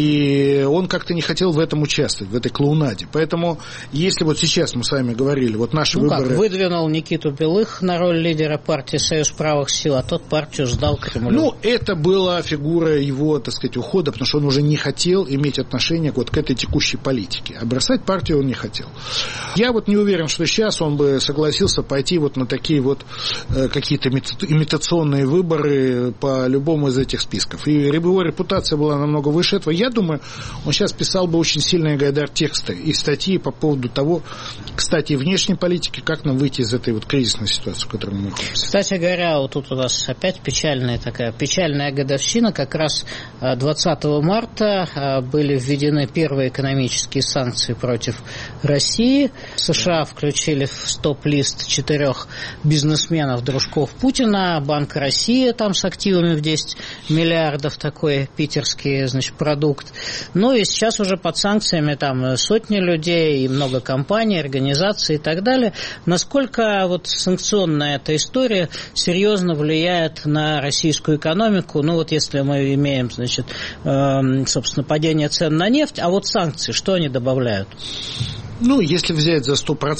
и он как-то не хотел в этом участвовать, в этой клоунаде. Поэтому, если сейчас мы с вами говорили, наши выборы... выдвинул Никиту Белых на роль лидера партии «Союз правых сил», а тот партию сдал Кремлю. Это была фигура его, так сказать, ухода, потому что он уже не хотел иметь отношение к этой текущей политике. А бросать партию он не хотел. Я не уверен, что сейчас он бы согласился пойти на такие какие-то имитационные выборы по любому из этих списков. И его репутация была намного выше этого. Я думаю, он сейчас писал бы очень сильные Гайдар тексты и статьи по поводу того, кстати, внешней политики, как нам выйти из этой кризисной ситуации, в которой мы находимся. Кстати говоря, тут у нас опять печальная годовщина. Как раз 20 марта были введены первые экономические санкции против России. США включили в стоп-лист 4 бизнесменов, дружков Путина. Банк России там с активами в 10 миллиардов, такой питерский, продукт. И сейчас уже под санкциями там сотни людей и много компаний, организаций и так далее. Насколько санкционная эта история серьезно влияет на российскую экономику? Если мы имеем, собственно, падение цен на нефть, а санкции, что они добавляют? Если взять за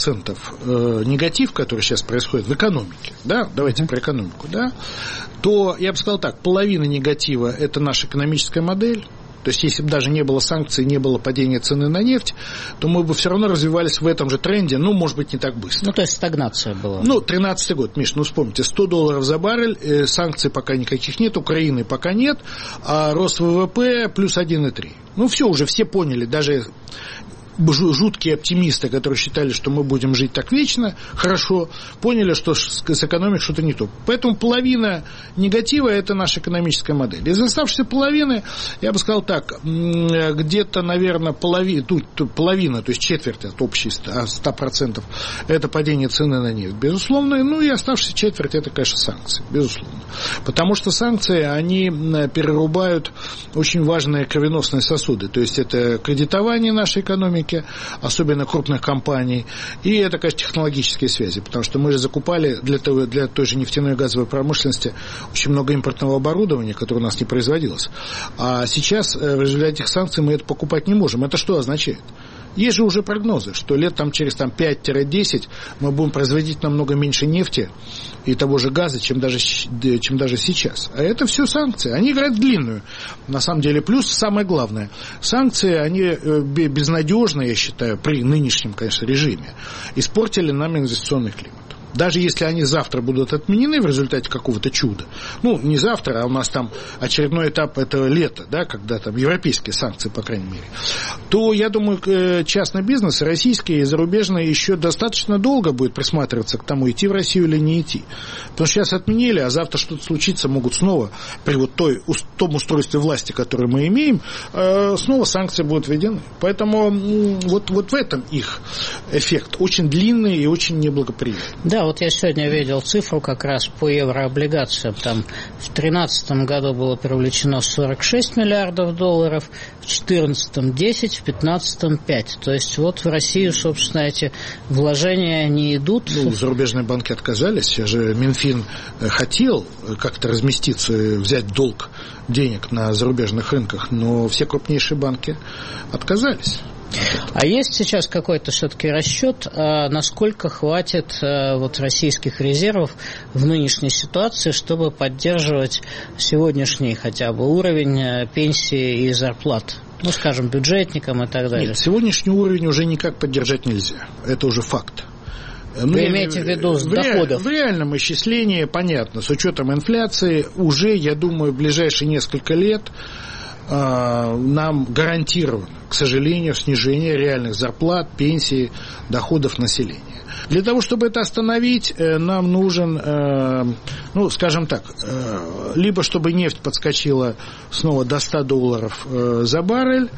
100% негатив, который сейчас происходит в экономике, да, давайте про экономику, да, то я бы сказал так, половина негатива – это наша экономическая модель, То есть, если бы даже не было санкций, не было падения цены на нефть, то мы бы все равно развивались в этом же тренде, может быть, не так быстро. То есть, стагнация была. 13-й год, Миш, вспомните, $100 за баррель, санкций пока никаких нет, Украины пока нет, а рост ВВП плюс 1,3. Все уже, все поняли, даже жуткие оптимисты, которые считали, что мы будем жить так вечно, хорошо, поняли, что с экономикой что-то не то. Поэтому половина негатива – это наша экономическая модель. Из оставшейся половины, я бы сказал так, где-то, наверное, половина, то есть четверть от общей 100%, это падение цены на нефть, безусловно, и оставшаяся четверть – это, конечно, санкции, безусловно. Потому что санкции, они перерубают очень важные кровеносные сосуды, то есть это кредитование нашей экономики, особенно крупных компаний, и это, конечно, технологические связи, потому что мы же закупали для той же нефтяной и газовой промышленности очень много импортного оборудования, которое у нас не производилось. А сейчас в результате этих санкций мы это покупать не можем. Это что означает? Есть же уже прогнозы, что лет через 5-10 мы будем производить намного меньше нефти и того же газа, чем даже сейчас. А это все санкции. Они играют в длинную, на самом деле. Плюс самое главное, санкции, они безнадежны, я считаю, при нынешнем, конечно, режиме, испортили нам инвестиционный климат. Даже если они завтра будут отменены в результате какого-то чуда, не завтра, а у нас там очередной этап этого лета, когда там европейские санкции, по крайней мере, то, я думаю, частный бизнес, российский и зарубежный, еще достаточно долго будет присматриваться к тому, идти в Россию или не идти. Потому что сейчас отменили, а завтра что-то случится, могут снова, при том устройстве власти, которое мы имеем, снова санкции будут введены. Поэтому вот в этом их эффект очень длинный и очень неблагоприятный. Да, я сегодня видел цифру как раз по еврооблигациям. Там в 2013 году было привлечено $46 миллиардов, в 2014 – 10, в 2015 – 5. То есть в Россию, собственно, эти вложения не идут. Зарубежные банки отказались. Сейчас же Минфин хотел как-то разместиться, взять долг денег на зарубежных рынках, но все крупнейшие банки отказались. А есть сейчас какой-то все-таки расчет, насколько хватит российских резервов в нынешней ситуации, чтобы поддерживать сегодняшний хотя бы уровень пенсии и зарплат? Скажем, бюджетникам и так далее. Нет, сегодняшний уровень уже никак поддержать нельзя. Это уже факт. Вы имеете в виду с доходов? В реальном исчислении, понятно, с учетом инфляции, уже, я думаю, в ближайшие несколько лет нам гарантировано, к сожалению, снижение реальных зарплат, пенсий, доходов населения. Для того, чтобы это остановить, нам нужен, скажем так, либо чтобы нефть подскочила снова до $100 за баррель,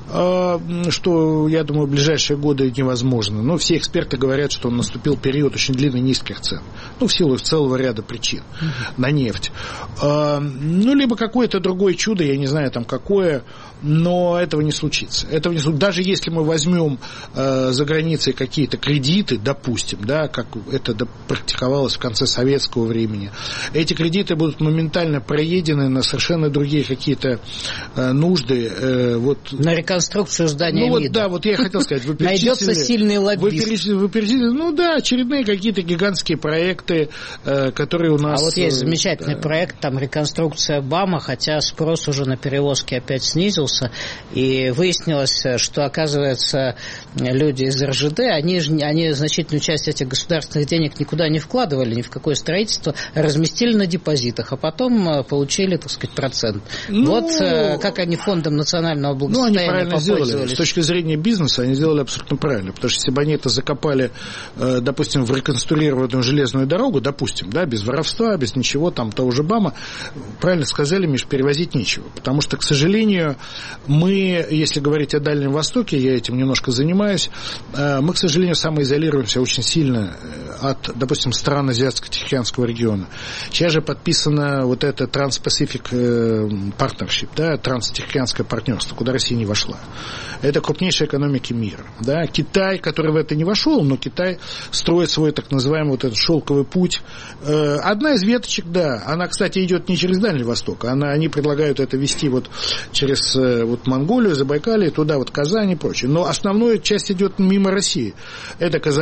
что, я думаю, в ближайшие годы невозможно. Но все эксперты говорят, что наступил период очень длинных низких цен. В силу целого ряда причин на нефть. Либо какое-то другое чудо, я не знаю там какое, но этого не случится. Даже если мы возьмем за границей какие-то кредиты, допустим, как это практиковалось в конце советского времени, эти кредиты будут моментально проедены на совершенно другие какие-то нужды. На реконструкцию здания МИДа. Я хотел сказать, вы перечислили... Найдется сильный лоббист. Вы перечислили, очередные какие-то гигантские проекты, которые у нас... А есть замечательный проект, там реконструкция БАМа, хотя спрос уже на перевозки опять снизился, и выяснилось, что, оказывается, люди из РЖД, они значительную часть этих государственных денег никуда не вкладывали, ни в какое строительство, разместили на депозитах, а потом получили, процент. Как они фондом национального благосостояния они правильно сделали. С точки зрения бизнеса они сделали абсолютно правильно, потому что если бы они это закопали, допустим, в реконструированную железную дорогу, без воровства, без ничего, того же БАМа, правильно сказали, Миш, перевозить нечего, потому что, к сожалению, мы, если говорить о Дальнем Востоке, я этим немножко занимаюсь, мы, к сожалению, самоизолируемся очень сильно от, допустим, стран Азиатско-Тихоокеанского региона. Сейчас же подписано это Trans-Pacific Partnership, Транс-Тихоокеанское партнерство, куда Россия не вошла. Это крупнейшие экономики мира. Китай, который в это не вошел, но Китай строит свой так называемый этот шелковый путь. Одна из веточек, она, кстати, идет не через Дальний Восток, они предлагают это вести через Монголию, Забайкалье, туда Казань и прочее. Но основная часть идет мимо России. Это Казахстан,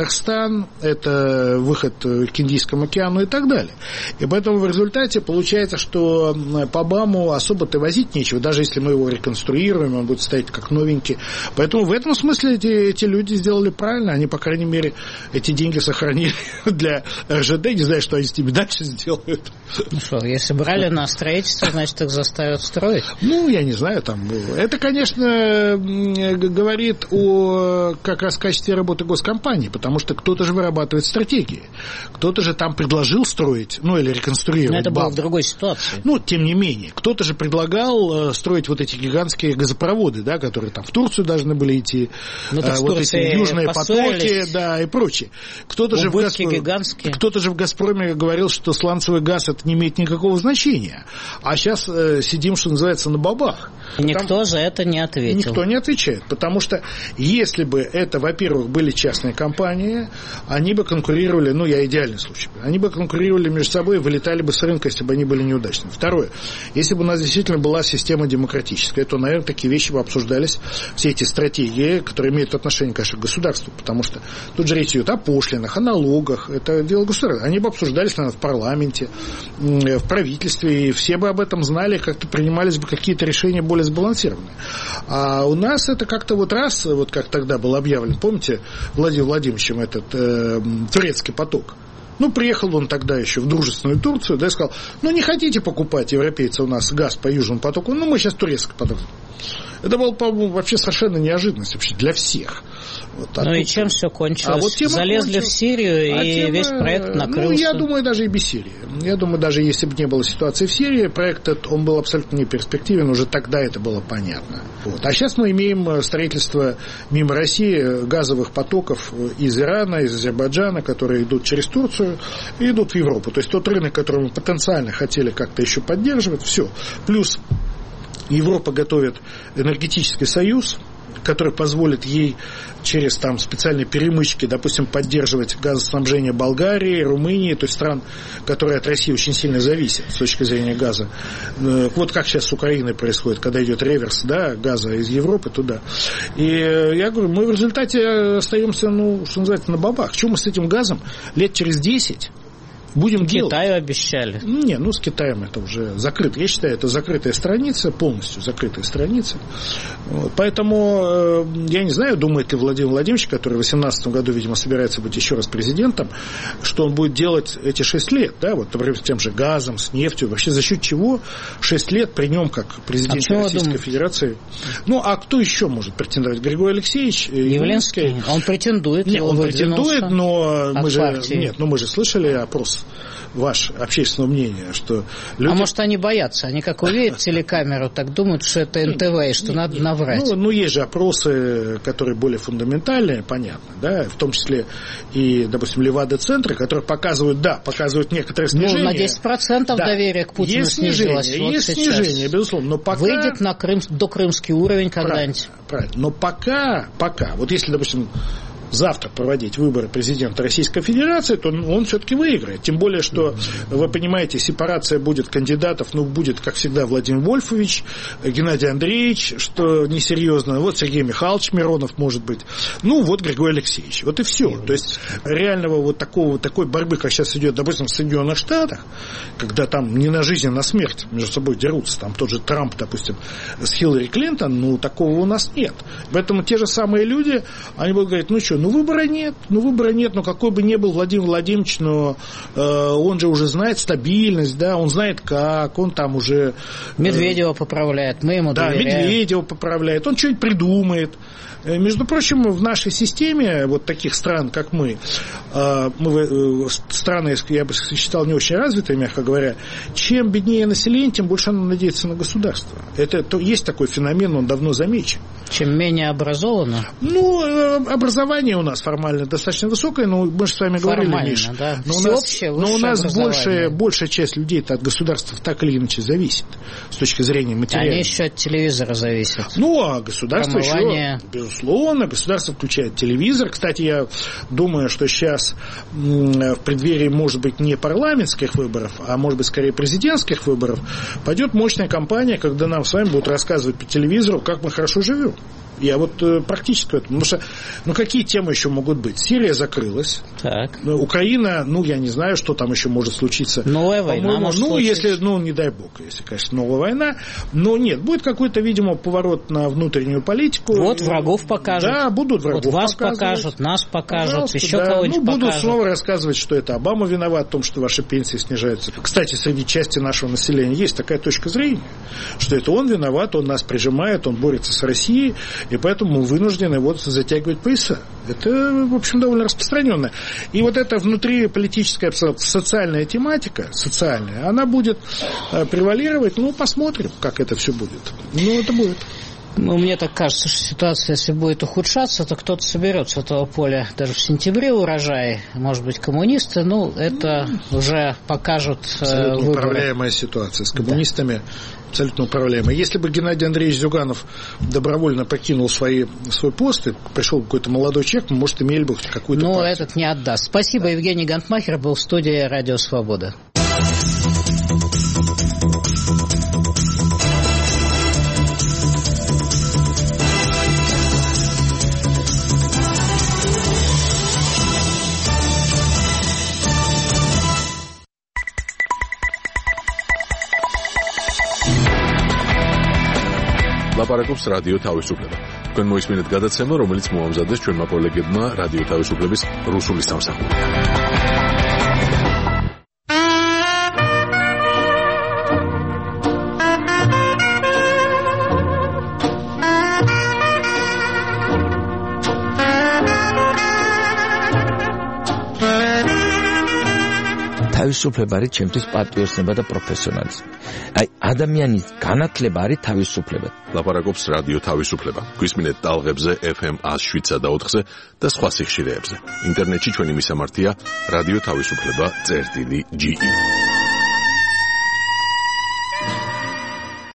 Иран, это выход к Индийскому океану и так далее. И поэтому в результате получается, что по БАМу особо-то возить нечего, даже если мы его реконструируем, он будет стоять как новенький. Поэтому в этом смысле эти люди сделали правильно, они, по крайней мере, эти деньги сохранили для РЖД, не знаю, что они с ними дальше сделают. Ну что, если брали на строительство, значит, их заставят строить? Ну, я не знаю, там... Это, конечно, говорит о как раз качестве работы госкомпании, потому что кто-то же вырабатывает стратегии, кто-то же там предложил строить, ну, или реконструировать. Но это было в другой ситуации. Ну, тем не менее, кто-то же предлагал строить вот эти гигантские газопроводы, да, которые там в Турцию должны были идти, вот эти южные потоки, да, и прочее. Кто-то же в «Газпроме» говорил, что сланцевый газ это не имеет никакого значения, а сейчас сидим, что называется, на бабах. Никто за это не ответил. Никто не отвечает, потому что если бы это, во-первых, были частные компании, они бы конкурировали, ну, я идеальный случай, они бы конкурировали между собой и вылетали бы с рынка, если бы они были неудачными. Второе, если бы у нас действительно была система демократическая, то, наверное, такие вещи бы обсуждались, все эти стратегии, которые имеют отношение, конечно, к государству, потому что тут же речь идет о пошлинах, о налогах, это дело государства. Они бы обсуждались, наверное, в парламенте, в правительстве, и все бы об этом знали, как-то принимались бы какие-то решения более сбалансированные. А у нас это как-то вот раз, вот как тогда был объявлен, помните, Владимиром Владимировичем этот турецкий поток? Ну, приехал он тогда еще в дружественную Турцию, да, и сказал, ну, не хотите покупать, европейцы, у нас газ по Южному потоку, ну, мы сейчас турецкий поток. Это было, по-моему, вообще совершенно неожиданность вообще для всех. Вот, ну и чем все кончилось? Залезли в Сирию, и весь проект накрылся. Ну, я думаю, даже и без Сирии. Я думаю, даже если бы не было ситуации в Сирии, проект этот, он был абсолютно не перспективен, уже тогда это было понятно. Вот. А сейчас мы имеем строительство мимо России газовых потоков из Ирана, из Азербайджана, которые идут через Турцию и идут в Европу. То есть тот рынок, который мы потенциально хотели как-то еще поддерживать, все. Плюс Европа готовит энергетический союз, который позволит ей через там специальные перемычки, допустим, поддерживать газоснабжение Болгарии, Румынии, то есть стран, которые от России очень сильно зависят с точки зрения газа. Вот как сейчас с Украиной происходит, когда идет реверс, да, газа из Европы туда. И я говорю, мы в результате остаемся, ну, что называется, на бабах. Чего мы с этим газом лет через 10 будем делать? Китаю обещали. Не, ну с Китаем это уже закрыто. Я считаю, это закрытая страница, полностью закрытая страница. Вот. Поэтому я не знаю, думает ли Владимир Владимирович, который в 2018 году, видимо, собирается быть еще раз президентом, что он будет делать эти 6 лет, да, вот, например, с тем же газом, с нефтью, вообще за счет чего 6 лет при нем как президент Российской Федерации. Ну, а кто еще может претендовать? Григорий Алексеевич Явлинский. Он претендует. Нет, он претендует, но мы же слышали опрос ваше общественное мнение, что люди... А может, они боятся? Они как увидят телекамеру, так думают, что это НТВ, и что надо наврать. Ну, есть же опросы, которые более фундаментальные, понятно, да, в том числе и, допустим, Левада-центры, которые показывают некоторое снижение. Ну, на 10% доверие к Путину снизилось. Есть снижение, безусловно, но пока... Выйдет на докрымский уровень когда-нибудь. Правильно, но пока, вот если, допустим, завтра проводить выборы президента Российской Федерации, то он все-таки выиграет. Тем более, что, вы понимаете, сепарация будет кандидатов, ну, будет, как всегда, Владимир Вольфович, Геннадий Андреевич, что несерьезно, вот Сергей Михайлович Миронов, может быть, ну, вот Григорий Алексеевич. Вот и все. То есть, реального вот такой борьбы, как сейчас идет, допустим, в Соединенных Штатах, когда там не на жизнь, а на смерть между собой дерутся, там тот же Трамп, допустим, с Хиллари Клинтон, ну, такого у нас нет. Поэтому те же самые люди, они будут говорить, ну, что, выбора нет, но какой бы ни был Владимир Владимирович, но он же уже знает стабильность, да, он знает как, он там уже... Медведева поправляет, мы ему доверяем. Да, Медведева поправляет, он что-нибудь придумает. Между прочим, в нашей системе, вот таких стран, как мы страны, я бы считал, не очень развитые, мягко говоря, чем беднее население, тем больше оно надеется на государство. Есть такой феномен, он давно замечен. Чем менее образовано? Ну, образование у нас формально достаточно высокое, но мы же с вами говорили, Миша. Да. Но у нас большая часть людей от государства так или иначе зависит с точки зрения материала. Они еще от телевизора зависят. Ну, а государство еще, безусловно, государство включает телевизор. Кстати, я думаю, что сейчас в преддверии, может быть, не парламентских выборов, а может быть, скорее президентских выборов, пойдет мощная кампания, когда нам с вами будут рассказывать по телевизору, как мы хорошо живем. Я вот практически в этом. Потому что, какие темы еще могут быть? Сирия закрылась. Так. Украина, я не знаю, что там еще может случиться. Новая война может случиться. Если, не дай бог, если, конечно, новая война. Но нет, будет какой-то, видимо, поворот на внутреннюю политику. Вот врагов покажут. Да, будут врагов вот вас покажут, нас покажут, пожалуйста, еще кого-нибудь покажут. Будут снова рассказывать, что это Обама виноват в том, что ваши пенсии снижаются. Кстати, среди части нашего населения есть такая точка зрения, что это он виноват, он нас прижимает, он борется с Россией, и поэтому мы вынуждены затягивать пояса. Это, в общем, довольно распространенно. И вот эта внутриполитическая социальная тематика, она будет превалировать, посмотрим, как это все будет. Это будет. Мне так кажется, что ситуация, если будет ухудшаться, то кто-то соберет с этого поля даже в сентябре урожай, может быть, коммунисты, это уже покажут абсолютно выборы. Управляемая ситуация с коммунистами, да. Абсолютно управляемая. Если бы Геннадий Андреевич Зюганов добровольно покинул свой пост и пришел какой-то молодой человек, мы, может, имели бы хоть какую-то партию. Этот не отдаст. Спасибо, да. Евгений Гантмахер был в студии «Радио Свобода». ლაპარაკობს რადიო თავისუფლება. თქვენ მოისმინეთ გადაცემა, რომელიც მოამზადეს ჩვენმა კოლეგებმა რადიო თავისუფლების რუსული სამსახურიდან. თავისუფლება არის ჩემთვის პატრიოტიზმი და პროფესიონალიზმი. ადამიანის განათლება არის თავისუფლება. ლაპარაკობს რადიო თავისუფლება. გვისმინეთ ტალღებზე FM 107 და 4-ზე და სხვა სიხშირეებზე. ინტერნეტში ჩვენი მისამართია რადიო თავისუფლება.ge